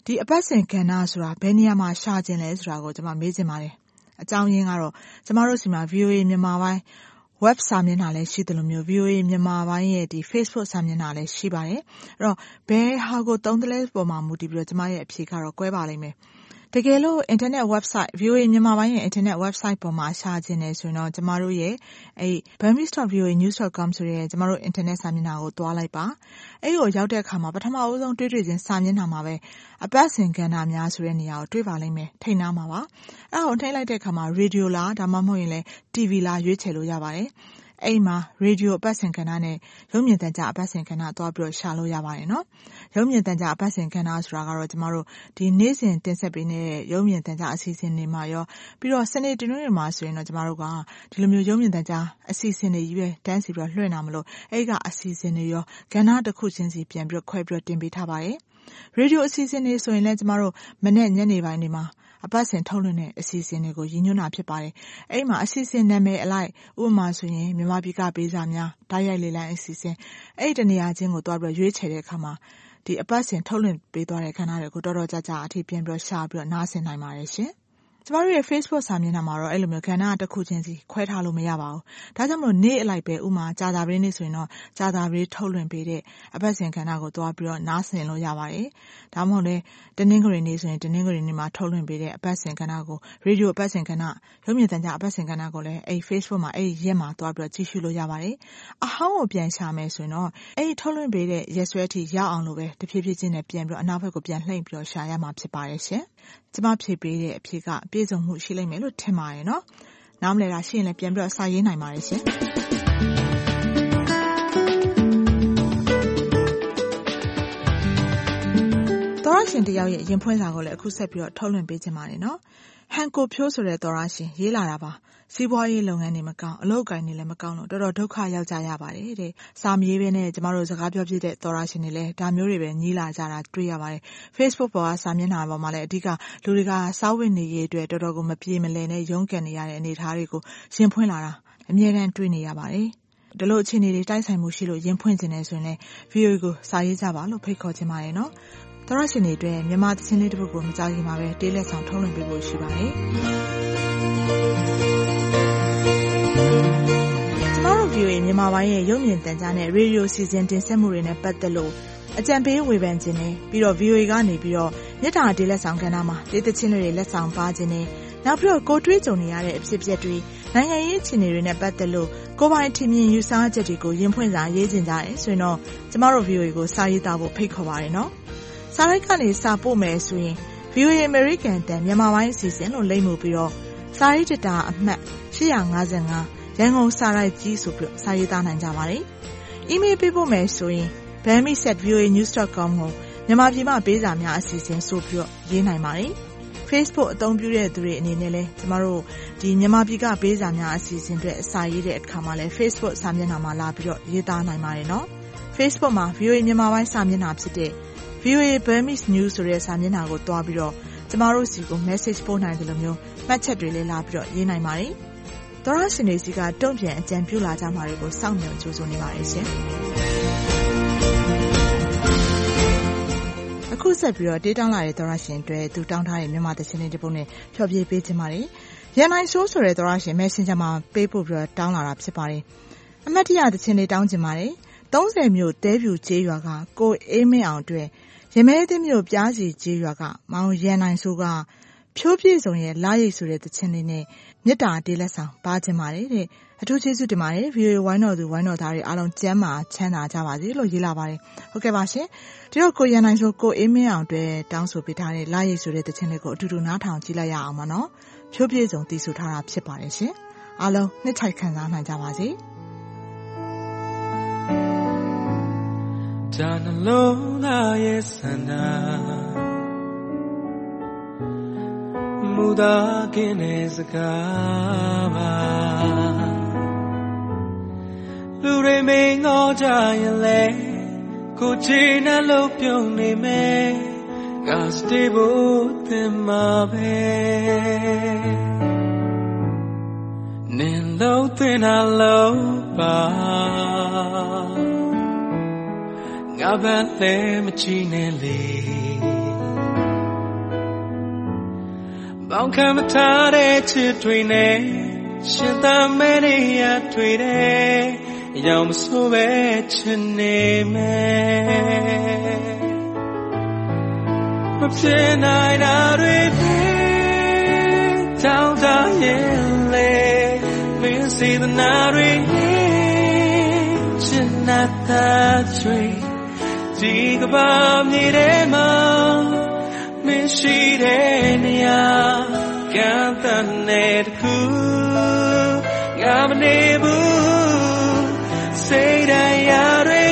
ဒီအပတ်စဉ်ကဏ္ဍဆိုတာဘယ်နေရာမှာရှာခြင်းလဲဆိုတာကိုကျွန်မမေးချင်ပါတယ်အကြောင်းရင်းကတော့ကျွန်တော်တို့စီမှာ VOA မြန်မာပိုင်း web စာမျက်နှာလည်းရှိတယ်လို့မျိုး VOA မြန်မာပိုင်းရဲ့ဒီ Facebook စာမျက်နှာလည်းရှိပါတယ်အဲ့တော့ဘယ်ဟာကိုသုံးသလဲပုံမှာမူတည်ပြီးတော့ကျွန်မရဲ့အဖြေကတော့ကွဲပါလိမ့်မယ်တကယ်လို့ internet website VOA မြန်မာပိုင်းရဲ့ internet website ပေါ်မှာရှာခြင်းနေဆိုရင်တော့ကျမတို့ရဲ့အဲ့ burmese.voanews.com ဆိုတဲ့ကျမတို့ internet စာမျက်နှာကိုတွားလိုက်ပါအဲ့ကိုရောက်တဲ့အခါမှာပထမအဦးဆုံးတွေ့ချင်းစာမျက်နှာမှာပဲအပတ်စဉ်ကဏ္ဍများဆိုတဲ့နေရာကိုတွေ့ပါလိမ့်မယ်ထိတ်နာမှာပါအဲ့ကိုထိတ်လိုက်တဲ့အခါမှာ radio လားဒါမှမဟုတ်ရင်လည်း TV လားရွေးချယ်လို့ရပါတယ်အဲ့မှာ radio အပတ်စဉ်ကဏ္ဍနဲ့ရုပ်မြင်သံကြားအပတ်စဉ်ကဏ္ဍတွားပြီးတော့ရှာလို့ရပါတယ်နော်ရုပ်မြင်သံကြားအပတ်စဉ်ကဏ္ဍဆိုတာကတော့ကျမတို့ဒီနေ့စဉ်တင်ဆက်ပေးနေတဲ့ရုပ်မြင်သံကြားအစီအစဉ်တွေမှာရောပြီးတော့စနေတနင်္ဂနွေမှာဆိုရင်တော့ကျမတို့ကဒီလိုမျိုးရုပ်မြင်သံကြားအစီအစဉ်တွေကြီးပဲတန်းစီပြီးတော့လွှင့်တာမလို့အဲ့ကအစီအစဉ်တွေရောကဏ္ဍတစ်ခုချင်းစီပြန်ပြီးတော့ခွဲပြီးတော့တင်ပေးထားပါတယ်ရေဒီယိုအစီအစဉ်တွေဆိုရင်လည်းကျမတို့မနေ့ညနေပိုင်းတွေမှာအပတ်စဉ်ထုတ်လွှင့်တဲ့အစီအစဉ်တွေကိုရည်ညွှန်းတာဖြစ်ပါတယ်။အဲ့မှာအစီအစဉ်နာမည်အလိုက်ဥပမာဆိုရင်မြန်မာပြည်ကပေးစာများဓာတ်ရိုက်လေလိုင်းအစီအစဉ်အဲ့ဒီတနေရာချင်းကိုတွားပြီးရွေးချယ်တဲ့အခါမှာဒီအပတ်စဉ်ထုတ်လွှင့်ပေးသွားတဲ့ခဏတွေကိုတော်တော်ကြာကြာအထိပြန်ပြီးရှာပြီးတော့နားဆင်နိုင်ပါတယ်ရှင်။ကျမတို့ရဲ့ Facebook စာမျက်နှာမှာတော့အဲ့လိုမျိုးကဏ္ဍတစ်ခုချင်းစီခွဲထားလို့မရပါဘူး။ဒါကြောင့်မလို့နေ့အလိုက်ပဲဥမာကြာတာပင်းနေ့ဆိုရင်တော့ကြာတာပင်းထုတ်လွှင့်ပေးတဲ့အပတ်စဉ်ကဏ္ဍကိုတွားပြီးတော့နားဆင်လို့ရပါတယ်။ဒါမှမဟုတ်လည်းတနင်္ဂနွေနေ့ဆိုရင်တနင်္ဂနွေနေ့မှာထုတ်လွှင့်ပေးတဲ့အပတ်စဉ်ကဏ္ဍကိုရေဒီယိုအပတ်စဉ်ကဏ္ဍရုပ်မြင်သံကြားအပတ်စဉ်ကဏ္ဍကိုလည်းအဲ့ Facebook မှာအဲ့ရက်မှာတွားပြီးတော့ကြည့်ရှုလို့ရပါတယ်။အဟောင်းကိုပြန်ရှာမယ်ဆိုရင်တော့အဲ့ထုတ်လွှင့်ပေးတဲ့ရက်စွဲအထိရောက်အောင်လို့ပဲတဖြည်းဖြည်းချင်းနဲ့ပြန်ပြီးတော့အနောက်ဘက်ကိုပြန်လှည့်ပြီးတော့ရှာရမှာဖြစ်ပါတယ်ရှင်။ကျမဖြေပေးတဲ့အဖြေကပြည့်စုံမှုရှိလိမ့်မယ်လို့ထင်ပါတယ်နော်။နားမလည်တာရှိရင်လည်းပြန်ပြီးတော့စာရေးနိုင်ပါတယ်ရှင်။သောရရှင်တယောက်ရဲ့ရင်ဖွင့်စာကိုလည်းအခုဆက်ပြီးတော့ထုတ်လွှင့်ပေးချင်ပါတယ်နော်။ဟန်ကိုဖြိုးဆိုတဲ့သောရရှင်ရေးလာတာပါ။စီးပွားရေးလုပ်ငန်းတွေမကောင်းအလုပ်အကိုင်တွေလည်းမကောင်းလို့တော်တော်ဒုက္ခရောက်ကြရပါတယ်တဲ့။စာမြေးပဲနဲ့ကျမတို့စကားပြောပြတဲ့သောရရှင်တွေလည်းဒါမျိုးတွေပဲညီးလာကြတာတွေ့ရပါတယ်။ Facebook ပေါ်ကစာမျက်နှာပေါ်မှာလည်းအဓိကလူတွေကစားဝတ်နေရေးအတွက်တော်တော်ကိုမပြေမလည်နဲ့ရုန်းကန်နေရတဲ့အနေအထားတွေကိုရင်ဖွင့်လာတာအမြဲတမ်းတွေ့နေရပါတယ်။ဒီလိုအခြေအနေတွေတိုက်ဆိုင်မှုရှိလို့ရင်ဖွင့်ခြင်းနဲ့ဆိုရင်လည်း VOA ကိုစာရေးကြပါလို့ဖိတ်ခေါ်ချင်ပါတယ်နော်။သောရရှင်တွေအတွက်မြန်မာသချင်းလေးတစ်ပုဒ်ကိုမကြခင်မှာပဲတေးလက်ဆောင်ထုတ်လွှင့်ပေးဖို့ရှိပါတယ်။ကျမတို့ VOA မြန်မာပိုင်းရဲ့ရုပ်မြင်သံကြားနဲ့ရေဒီယိုစီစဉ်တင်ဆက်မှုတွေနဲ့ပတ်သက်လို့အကြံပေးဝေဖန်ခြင်းနဲ့ပြီးတော့ VOA ကနေပြီးတော့မြစ်တာတေးလက်ဆောင်ကဏ္ဍမှာတေးသချင်းတွေလက်ဆောင်ပါခြင်းနဲ့နောက်ပြီးတော့ကိုတွေးကြုံနေရတဲ့အဖြစ်အပျက်တွေနိုင်ငံရေးအခြေအနေတွေနဲ့ပတ်သက်လို့ကိုယ်ပိုင်ထင်မြင်ယူဆချက်တွေကိုရင်ဖွင့်စာရေးခြင်းကြတယ်ဆိုရင်တော့ကျမတို့ VOA ကိုစာရေးသားဖို့ဖိတ်ခေါ်ပါတယ်နော်။စာရိုက်ကနေစာပို့မယ်ဆိုရင် VOA American တန်မြန်မာပိုင်းအစီအစဉ်လို့လိမ့်မှုပြီးတော့စာရေးတတာအမှတ်855ရန်ကုန်စာရိုက်ကြီးဆိုပြီးစာရေးသားနိုင်ကြပါတယ်။ email ပေးဖို့မယ်ဆိုရင် burmese@voanews.com ကိုမြန်မာပြည်မှာပေးစာများအစီအစဉ်ဆိုပြီးရေးနိုင်ပါတယ်။ Facebook အသုံးပြုတဲ့သူတွေအနေနဲ့လည်းကျမတို့ဒီမြန်မာပြည်ကပေးစာများအစီအစဉ်တွေအစာရေးတဲ့အခါမှာလည်း Facebook စာမျက်နှာမှာလာပြီးတော့ရေးသားနိုင်ပါတယ်နော်။ Facebook မှာ VOA မြန်မာပိုင်းစာမျက်နှာဖြစ်တဲ့ VOA Burmese News ဆိုတဲ့စာမျက်နှာကိုတွားပြီးတော့ကျမတို့စီကို message ပို့နိုင်တယ်လို့မျိုးမှတ်ချက်တွေလည်းလာပြီးတော့ရေးနိုင်ပါတယ်။သောရရှင်တွေစီကတုံ့ပြန်အကြံပြုလာကြမှာတွေကိုစောင့်မျှော်ကြိုးစားနေပါတယ်ရှင်။အခုဆက်ပြီးတော့တေးတောင်းလာတဲ့သောရရှင်တွေသူတောင်းထားတဲ့မြန်မာသချင်းလေးတစ်ပုဒ်နဲ့ဖျော်ဖြေပေးခြင်းပါတယ်။ရန်နိုင်ဆိုးဆိုတဲ့သောရရှင် Messenger မှာပေးပို့ပြီးတော့တောင်းလာတာဖြစ်ပါတယ်။အမှတ်တရသချင်းလေးတောင်းခြင်းပါတယ်။30မြို့တဲပြူကျေးရွာကကိုအေးမင်းအောင်အတွက်ရမဲသင်းမြို့ပြားစီကျေးရွာကမောင်ရန်နိုင်ဆိုးကဖြိုးပြည့်စုံရဲ့လာရိတ်ဆိုတဲ့သချင်းလေးနဲ့မြစ်တာတေးလက်ဆောင်ပါခြင်းပါတယ်တဲ့အထူးကျေးဇူးတင်ပါတယ် VOA ဝိုင်းတော်သူဝိုင်းတော်သားတွေအားလုံးကျမ်းမာချမ်းသာကြပါစေလို့ရေးလာပါတယ်ဟုတ်ကဲ့ပါရှင်ဒီတော့ကိုရန်နိုင်ဆိုးကိုအေးမင်းအောင်အတွက်တောင်းဆိုပေးထားတဲ့လာရိတ်ဆိုတဲ့သချင်းလေးကိုအတူတူနားထောင်ကြည့်လိုက်ရအောင်ပါနော်ဖြိုးပြည့်စုံတည်ဆူထားတာဖြစ်ပါတယ်ရှင်အားလုံးနှစ်ထိုက်ခံစားနိုင်ကြပါစေဒါနှလုံးသားရဲ့ဆန္ဒမူတာကင်းတဲ့စကားပါလူတွေမင်းငေါ်ကြရင်လေကိုချီနဲ့လို့ပြုံးနေမယ်ငါစတေးဖို့သင်မှာပဲနင်လို့သင်တာလို့ပါငါပဲမချီနဲ့လေပေါင်းခံမထားတဲ့ချစ်တွေနဲ့ရှင်သာမဲနေရတွေ့တယ်ရောင်မဆိုးပဲချစ်နေမယ်မဖြစ်နိုင်တာတွေတောင်းတရင်လေမင်းစေတနာတွေချစ်နာတာတွေဒီကဘာမြေထဲမှာမရှိတဲ့နေရာကံတန်တဲ့ခုငါမနေဘူးစိတ်တရားတွေ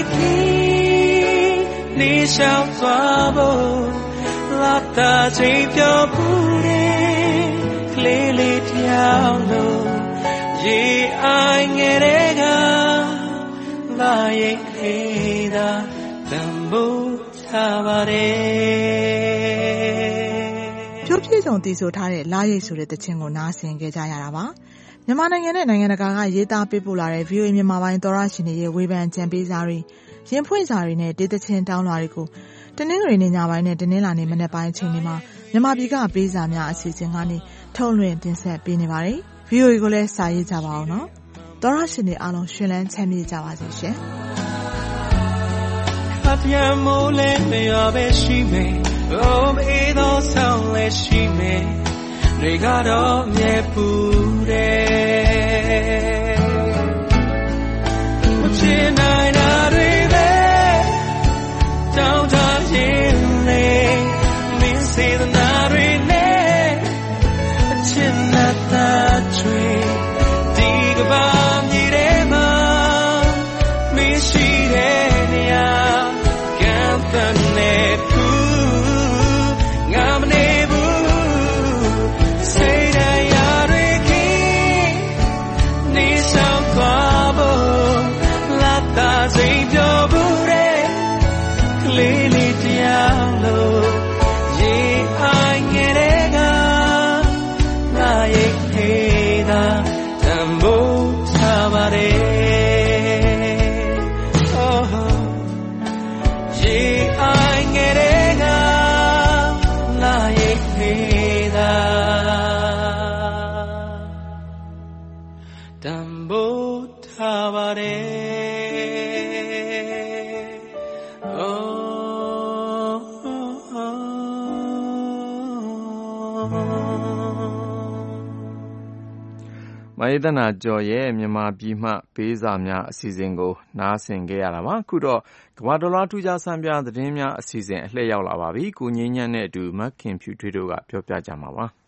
နေရှောင်သွားဖို့လာတာချိန်ပြောဘူးတဲ့ကလေးလေးတယောက်လို့ရေအိုင်ငယ်တဲ့ကလာရိတ်သေးတာတန်ဖိုးထားပါတယ်ကျိုးပြည့်စုံတည်ဆိုထားတဲ့လာရိတ်ဆိုတဲ့တခြင်းကိုနားဆင်ခဲ့ကြရတာပါမြန်မာနိုင်ငံနဲ့နိုင်ငံတကာကရေးသားပေးပို့လာတဲ့ VOA မြန်မာပိုင်းသောရရှင်တွေရဲ့ဝေဖန်ကြံပေးစာတွေရင်ဖွင့်စာတွေနဲ့ဒေသချင်းတောင်းလာတွေကိုတနင်္ဂနွေနေ့ညပိုင်းနဲ့တနင်္လာနေ့မနက်ပိုင်းအချိန်တွေမှာမြန်မာပြည်ကပေးစာများအစီအစဉ်ကနေထုတ်လွှင့်တင်ဆက်ပေးနေပါတယ်။ VOA ကိုလည်းစာရေးကြပါအောင်နော်။သောရရှင်တွေအားလုံးရှင်လန်းချမ်းမြေ့ကြပါစေရှင်။အပြတ်မိုးလဲမရပဲရှိမယ်။အိုးမေးသောဆောင်လဲရှိမယ်။တွေကတော့မြဲပူတယ်။မဖြစ်နိုင်တာတွေပဲတောင်းတရင်လေမင်းစေတနာတွေနဲ့အချစ်နဲ့တာချွေဒီကဘာမြေထဲမှာမရှိတဲ့နေရာကံတန်တဲ့ခုငါမနေဘူးစိတ်တရားတွေနေဆောင်သွားဖို့လာတာစိတ်ပြောဘူးတဲ့ကလေးလေးတယောက်လို့ရေအိုင်ငယ်တဲ့ကလာရိတ်သေးတာတန်ဖိုးထားပါတယ်ရေအိုင်ငယ်တဲ့ကလာရိတ်သေးတာတန်ဖိုးထားပါတယ်မယေသနာကျော်ရဲ့မြန်မာပြည်မှပေးစာများအစီအစဉ်ကိုနားဆင်ခဲ့ရတာပါ။အခုတော့ကမ္ဘာတော်လားထူးခြားဆန်းပြသတင်းများအစီအစဉ်အလှည့်ရောက်လာပါပြီ။ကိုငြိမ်းချမ်းနဲ့အတူမခင်ဖြူထွေးတို့ကပြောပြကြမှာပါ။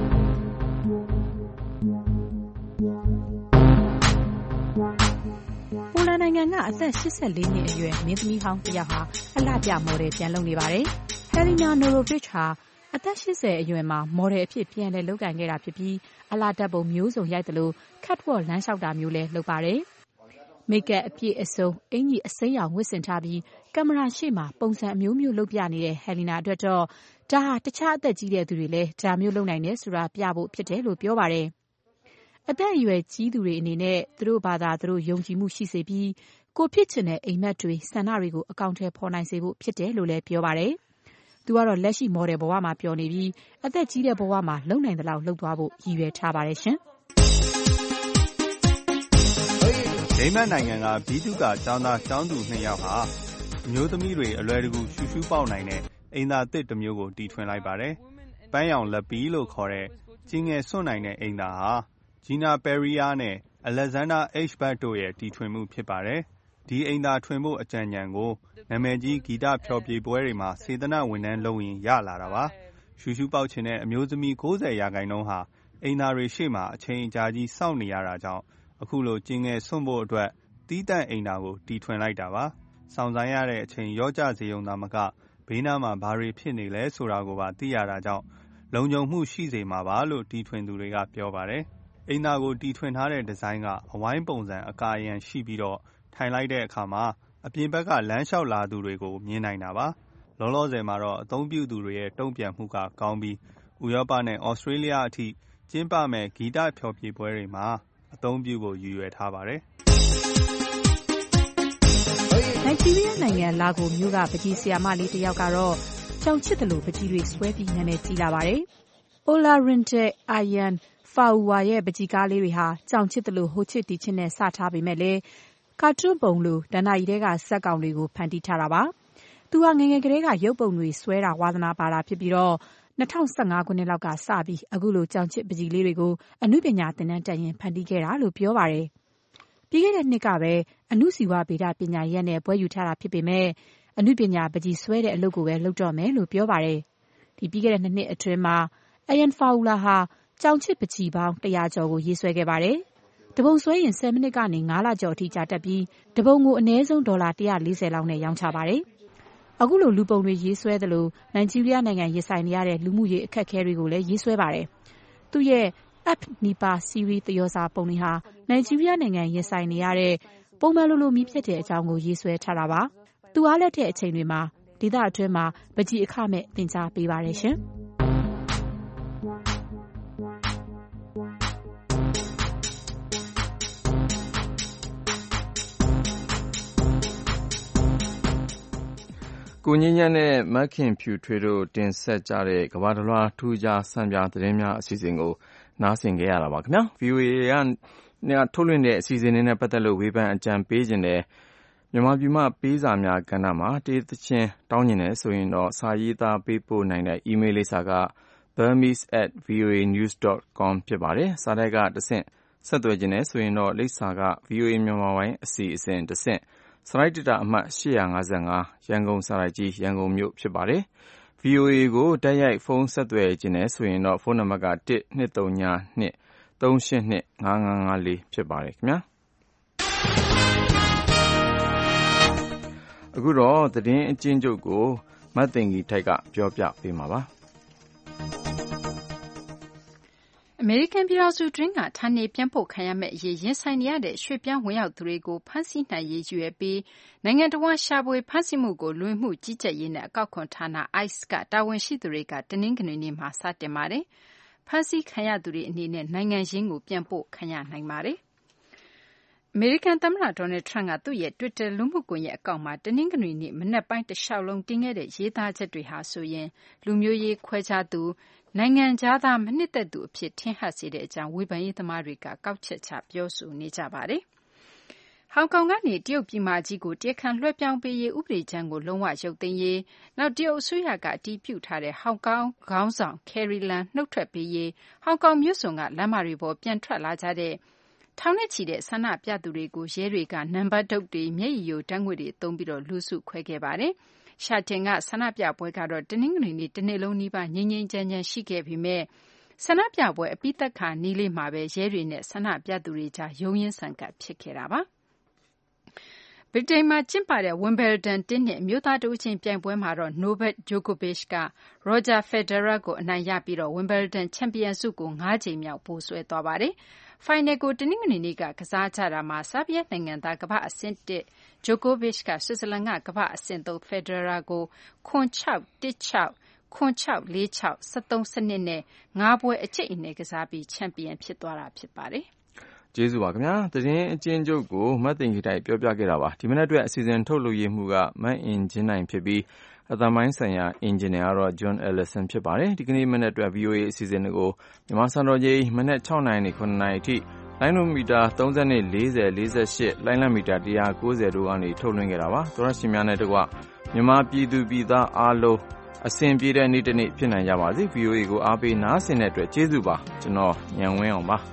ပိုလန်နိုင်ငံကအသက်84နှစ်အရွယ်မင်းသမီးဟောင်းတစ်ယောက်ဟာအလှပြမော်ဒယ်ပြန်လုပ်နေပါတယ်။ Helena Norovich ဟာအသက်80အရွယ်မှာမော်ဒယ်အဖြစ်ပြန်လည်လုပ်ကိုင်ခဲ့တာဖြစ်ပြီးအလှဓာတ်ပုံမျိုးစုံရိုက်သလို catwalk လမ်းလျှောက်တာမျိုးလည်းလုပ်ပါတယ်။မိတ်ကပ်အပြည့်အစုံအင်ကြီးအစိမ်းရောင်ဝတ်ဆင်ထားပြီးကင်မရာရှေ့မှာပုံစံအမျိုးမျိုးလုပ်ပြနေတဲ့ Helena အတွက်တော့ဒါဟာတခြားအသက်ကြီးတဲ့သူတွေလည်းဒါမျိုးလုပ်နိုင်တယ်ဆိုတာပြဖို့ဖြစ်တယ်လို့ပြောပါတယ်။အသက်အရွယ်ကြီးသူတွေအနေနဲ့သူတို့ဘာသာသူတို့ယုံကြည်မှုရှိစေပြီးကိုဖြစ်ချင်တဲ့အိမ်မက်တွေဆန္ဒတွေကိုအကောင့်ထဲပေါ်နိုင်စေဖို့ဖြစ်တယ်လို့လည်းပြောပါတယ်။သူကတော့လက်ရှိမော်ဒယ်ဘဝမှာပျော်နေပြီးအသက်ကြီးတဲ့ဘဝမှာလုံနိုင်သလောက်လှုပ်သွားဖို့ရည်ရွယ်ထားပါတယ်ရှင်။ဒိန်းမတ်နိုင်ငံကဗီတုကာကျောင်းသားကျောင်းသူ2ယောက်ဟာအမျိုးသမီးတွေအလွယ်တကူရှူရှူပေါက်နိုင်တဲ့အိမ်သာသစ်တစ်မျိုးကိုတီထွင်လိုက်ပါတယ်။ပန်းရောင်လက်ပီလို့ခေါ်တဲ့ကြီးငယ်စွန့်နိုင်တဲ့အိမ်သာဟာ Gina Perria နဲ့ Alexander H. Butt တို့ရဲ့တီထွင်မှုဖြစ်ပါတယ်။ဒီအိမ်သာထွင်ဖို့အကြံဉာဏ်ကိုနာမည်ကြီးဂီတဖျော်ဖြေပွဲတွေမှာစေတနာဝန်ထမ်းလုပ်ရင်ရလာတာပါ။ရှူရှူပေါက်ချင်တဲ့အမျိုးသမီး90%ဟာအိမ်သာတွေရှေ့မှာအချိန်အကြာကြီးစောင့်နေရတာကြောင့်အခုလိုကျင်းငယ်စွန့်ဖို့အတွက်တီးတန့်အိမ်သာကိုတီထွင်လိုက်တာပါ။စောင့်ဆိုင်းရတဲ့အချိန်ရော့ကျစေုံသာမကဘေးနားမှာဘာတွေဖြစ်နေလဲဆိုတာကိုပါသိရတာကြောင့်လုံခြုံမှုရှိစေမှာပါလို့တီထွင်သူတွေကပြောပါတယ်။အိမ်သာကိုတီထွင်ထားတဲ့ဒီဇိုင်းကအဝိုင်းပုံစံအကာအရံရှိပြီးတော့ထိုင်လိုက်တဲ့အခါမှာအပြင်ဘက်ကလမ်းလျှောက်လာသူတွေကိုမြင်နိုင်တာပါ။လောလောဆယ်မှာတော့အသုံးပြုသူတွေရဲ့တုံ့ပြန်မှုကကောင်းပြီးဥရောပနဲ့ဩစတြေးလျအထိကျင်းပမဲ့ဂီတဖျော်ဖြေပွဲတွေမှာအသုံးပြုဖို့ရည်ရွယ်ထားပါတယ်။နိုင်ဂျီးရီးယားနိုင်ငံလာဂိုမြို့ကပကြီးဆရာမလေးတစ်ယောက်ကတော့ကြောင်ချစ်တယ်လို့ပကြီးတွေဆွဲပြီးနာမည်ကြီးလာပါတယ်။ Olarinde Ayan Fawa ရဲ့ပကြီးကားလေးတွေဟာကြောင်ချစ်တယ်လို့ဟိုချစ်တီချစ်နဲ့စထားပေမဲ့လေကာတွန်းပုံလိုဒဏ္ဍာရီတွေကဇက်ကောင်တွေကိုဖန်တီးထားတာပါ။သူဟာငငယ်ကလေးကရုပ်ပုံတွေဆွဲတာဝါသနာပါတာဖြစ်ပြီးတော့2015ခုနှစ်လောက်ကစပြီးအခုလိုကြောင်ချစ်ပကြီးလေးတွေကိုအနုပညာသင်တန်းတက်ရင်ဖန်တီးခဲ့တာလို့ပြောပါတယ်။ပြီးခဲ့တဲ့နှစ်ကပဲအနုစီဝဗေဒပညာရပ်နဲ့ဘွဲ့ယူထားတာဖြစ်ပေမဲ့အနုပညာပကြီးဆွဲတဲ့အလုပ်ကိုပဲလုပ်တော့မယ်လို့ပြောပါတယ်။ဒီပြီးခဲ့တဲ့နှစ်အတွင်းမှာAyan Fowler ဟာကြောင်ချစ်ပကြီးပေါင်း100ကျော်ကိုရေးဆွဲခဲ့ပါတယ်။တပုံဆွဲရင်10မိနစ်ကနေ9လကျော်အထိကြာတတ်ပြီးတပုံကိုအနည်းဆုံး$140လောက်နဲ့ရောင်းချပါတယ်။အခုလိုလူပုံတွေရေးဆွဲသလိုနိုင်ဂျီးရီးယားနိုင်ငံရင်ဆိုင်နေရတဲ့လူမှုရေးအခက်အခဲတွေကိုလည်းရေးဆွဲပါတယ်။သူ့ရဲ့ App Nipa Series သရောစာပုံတွေဟာနိုင်ဂျီးရီးယားနိုင်ငံရင်ဆိုင်နေရတဲ့ပုံမှန်လိုမီးဖြစ်တဲ့အကြောင်းကိုရေးဆွဲထားတာပါ။သူအားလက်တဲ့အချိန်တွေမှာဒေသအတွင်းမှာပကြီးအခမဲ့သင်ကြားပေးပါတယ်ရှင်။ကိုငင်းညံ့နဲ့မက်ခင်ဖြူထွေးတို့တင်ဆက်ကြတဲ့ကမ္ဘာတစ်လွှားထူးခြားဆန်းပြသတင်းများအစီအစဉ်ကိုနားဆင်ကြရတာပါခင်ဗျာ VOA ကထုတ်လွှင့်တဲ့အစီအစဉ်နဲ့ပတ်သက်လို့ဝေဖန်အကြံပေးခြင်းနဲ့မြန်မာပြည်မှပေးစာများကဏ္ဍမှာတေးသချင်းတောင်းကျင်တယ်ဆိုရင်တော့စာရေးသားပေးပို့နိုင်တဲ့ email လိပ်စာက burmese@voanews.com ဖြစ်ပါတယ်စာတိုက်ကတစ်ဆင့်ဆက်သွယ်ခြင်းနဲ့ဆိုရင်တော့လိပ်စာက VOA မြန်မာပိုင်းအစီအစဉ်တစ်ဆင့်စရိုက်တတာအမှတ်855ရန်ကုန်စာရိုက်ကြီးရန်ကုန်မြို့ဖြစ်ပါတယ် VOA ကိုတိုက်ရိုက်ဖုန်းဆက်သွယ်ခြင်းနဲ့ဆိုရင်တော့ဖုန်းနံပါတ်က12393825554ဖြစ်ပါတယ်ခင်ဗျာအခုတော့သတင်းအကျဉ်းချုပ်ကိုမတ်သိင်္ဂီထိုက်ကပြောပြပေးမှာပါအမေရိကန်ပြည်ထောင်စုတွင်းကဌာနေပြန်ပို့ခံရမယ့်အရေးရင်ဆိုင်နေရတဲ့ရွှေ့ပြောင်းဝင်ရောက်သူတွေကိုဖမ်းဆီးနိုင်ရေးရည်ရွယ်ပြီးနိုင်ငံတော်ဝန်ရှာဖွေဖမ်းဆီးမှုကိုလူဝင်မှုကြီးကြပ်ရေးနဲ့အကောက်ခွန်ဌာန ICE ကတာဝန်ရှိသူတွေကတနင်္ဂနွေနေ့မှာစတင်ပါတယ်။ဖမ်းဆီးခံရသူတွေအနေနဲ့နိုင်ငံရင်းကိုပြန်ပို့ခံရနိုင်ပါတယ်။အမေရိကန်သမ္မတဒေါ်နယ်ထရန့်ကသူ့ရဲ့ Twitter လူမှုကွန်ရက်အကောင့်မှာတနင်္ဂနွေနေ့မနက်ပိုင်းတလျှောက်လုံးတင်ခဲ့တဲ့ရေးသားချက်တွေဟာဆိုရင်လူမျိုးရေးခွဲခြားသူနိုင်ငံခြားသားမနှစ်သက်သူအဖြစ်ထင်ဟပ်စေတဲ့အကြောင်းဝေဖန်ရေးသမားတွေကကောက်ချက်ချပြောဆိုနေကြပါတယ်။ဟောင်ကောင်ကနေတရုတ်ပြည်မကြီးကိုတရားခံလွှဲပြောင်းပေးရေးဥပဒေကြမ်းကိုလုံးဝရုပ်သိမ်းရေးနောက်တရုတ်အစိုးရကအတည်ပြုထားတဲ့ဟောင်ကောင်ခေါင်းဆောင် Carrie Lam နှုတ်ထွက်ပေးရေးဟောင်ကောင်မြို့စွန်ကလမ်းမတွေပေါ်ပြန်ထွက်လာကြတဲ့ထောင်နဲ့ချီတဲ့ဆန္ဒပြသူတွေကိုရဲတွေကနံပါတ်တုတ်တွေမျက်ရည်ယိုဓာတ်ငွေ့တွေသုံးပြီးလူစုခွဲခဲ့ပါတယ်။ရှာတင်ကဆန္ဒပြပွဲကတော့တနင်္ဂနွေနေ့တနေ့လုံးနီးပါးငြိမ်းငြိမ်းချမ်းချမ်းရှိခဲ့ပေမဲ့ဆန္ဒပြပွဲအပြီးသတ်ခါနီးလေးမှာပဲရဲတွေနဲ့ဆန္ဒပြသူတွေကြားရုန်းရင်းဆန်ခတ်ဖြစ်ခဲ့တာပါ။ဗြိတိန်မှာကျင်းပတဲ့ Wimbledon တင်းနစ်အမျိုးသားတဦးချင်းပြိုင်ပွဲမှာတော့ Novak Djokovic က Roger Federer ကိုအနိုင်ရပြီး Wimbledon ချန်ပီယံဆုကို5 ကြိမ်မြောက်ဗိုလ်စွဲသွားပါတယ်။ဖိုင်နယ်ကိုတနင်္ဂနွေနေ့ကကစားကြတာမှာဆားဘီးယားနိုင်ငံသားကမ္ဘာ့အဆင့်1 Djokovic ကဆွစ်ဇာလန်ကကမ္ဘာ့အဆင့်3 Federer ကို7-6 1-6 7-6 4-6 13-12 နဲ့5ပွဲအကျိတ်အနယ်ကစားပြီးချန်ပီယံဖြစ်သွားတာဖြစ်ပါတယ်။ကျေးဇူးပါခင်ဗျာသတင်းအကျဉ်းချုပ်ကိုမတ်သိင်္ဂီတိုက်ပြောပြခဲ့တာပါဒီမနက်အတွက်အစီအစဉ်ထုတ်လုပ်ရေးမှုကမတ်အင်ဂျင်နိုင်ဖြစ်ပြီးအသံပိုင်းဆိုင်ရာအင်ဂျင်နီယာကတော့ John Ellison ဖြစ်ပါတယ်ဒီကနေ့မနက်အတွက် VOA အစီအစဉ်တွေကိုမြန်မာစံတော်ချိန်မနက်6နာရီနဲ့9နာရီအထိလိုင်းနိုမီတာ30နဲ့40 48လိုင်းလမီတာ190တို့ကနေထုတ်လွှင့်ခဲ့တာပါသောရရှင်များနဲ့တကွမြန်မာပြည်သူပြည်သားအားလုံးအစဉ်ပြေတဲ့နေ့တစ်နေ့ဖြစ်နိုင်ကြပါစေ VOA ကိုအားပေးနားဆင်တဲ့အတွက်ကျေးဇူးပါကျွန်တော်ညံဝင်းအောင်ပါ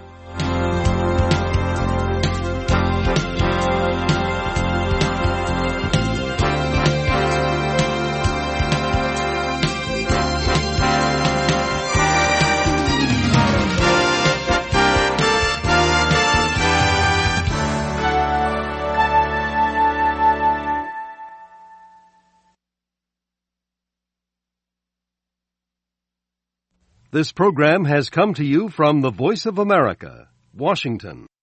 This program has come to you from the Voice of America, Washington.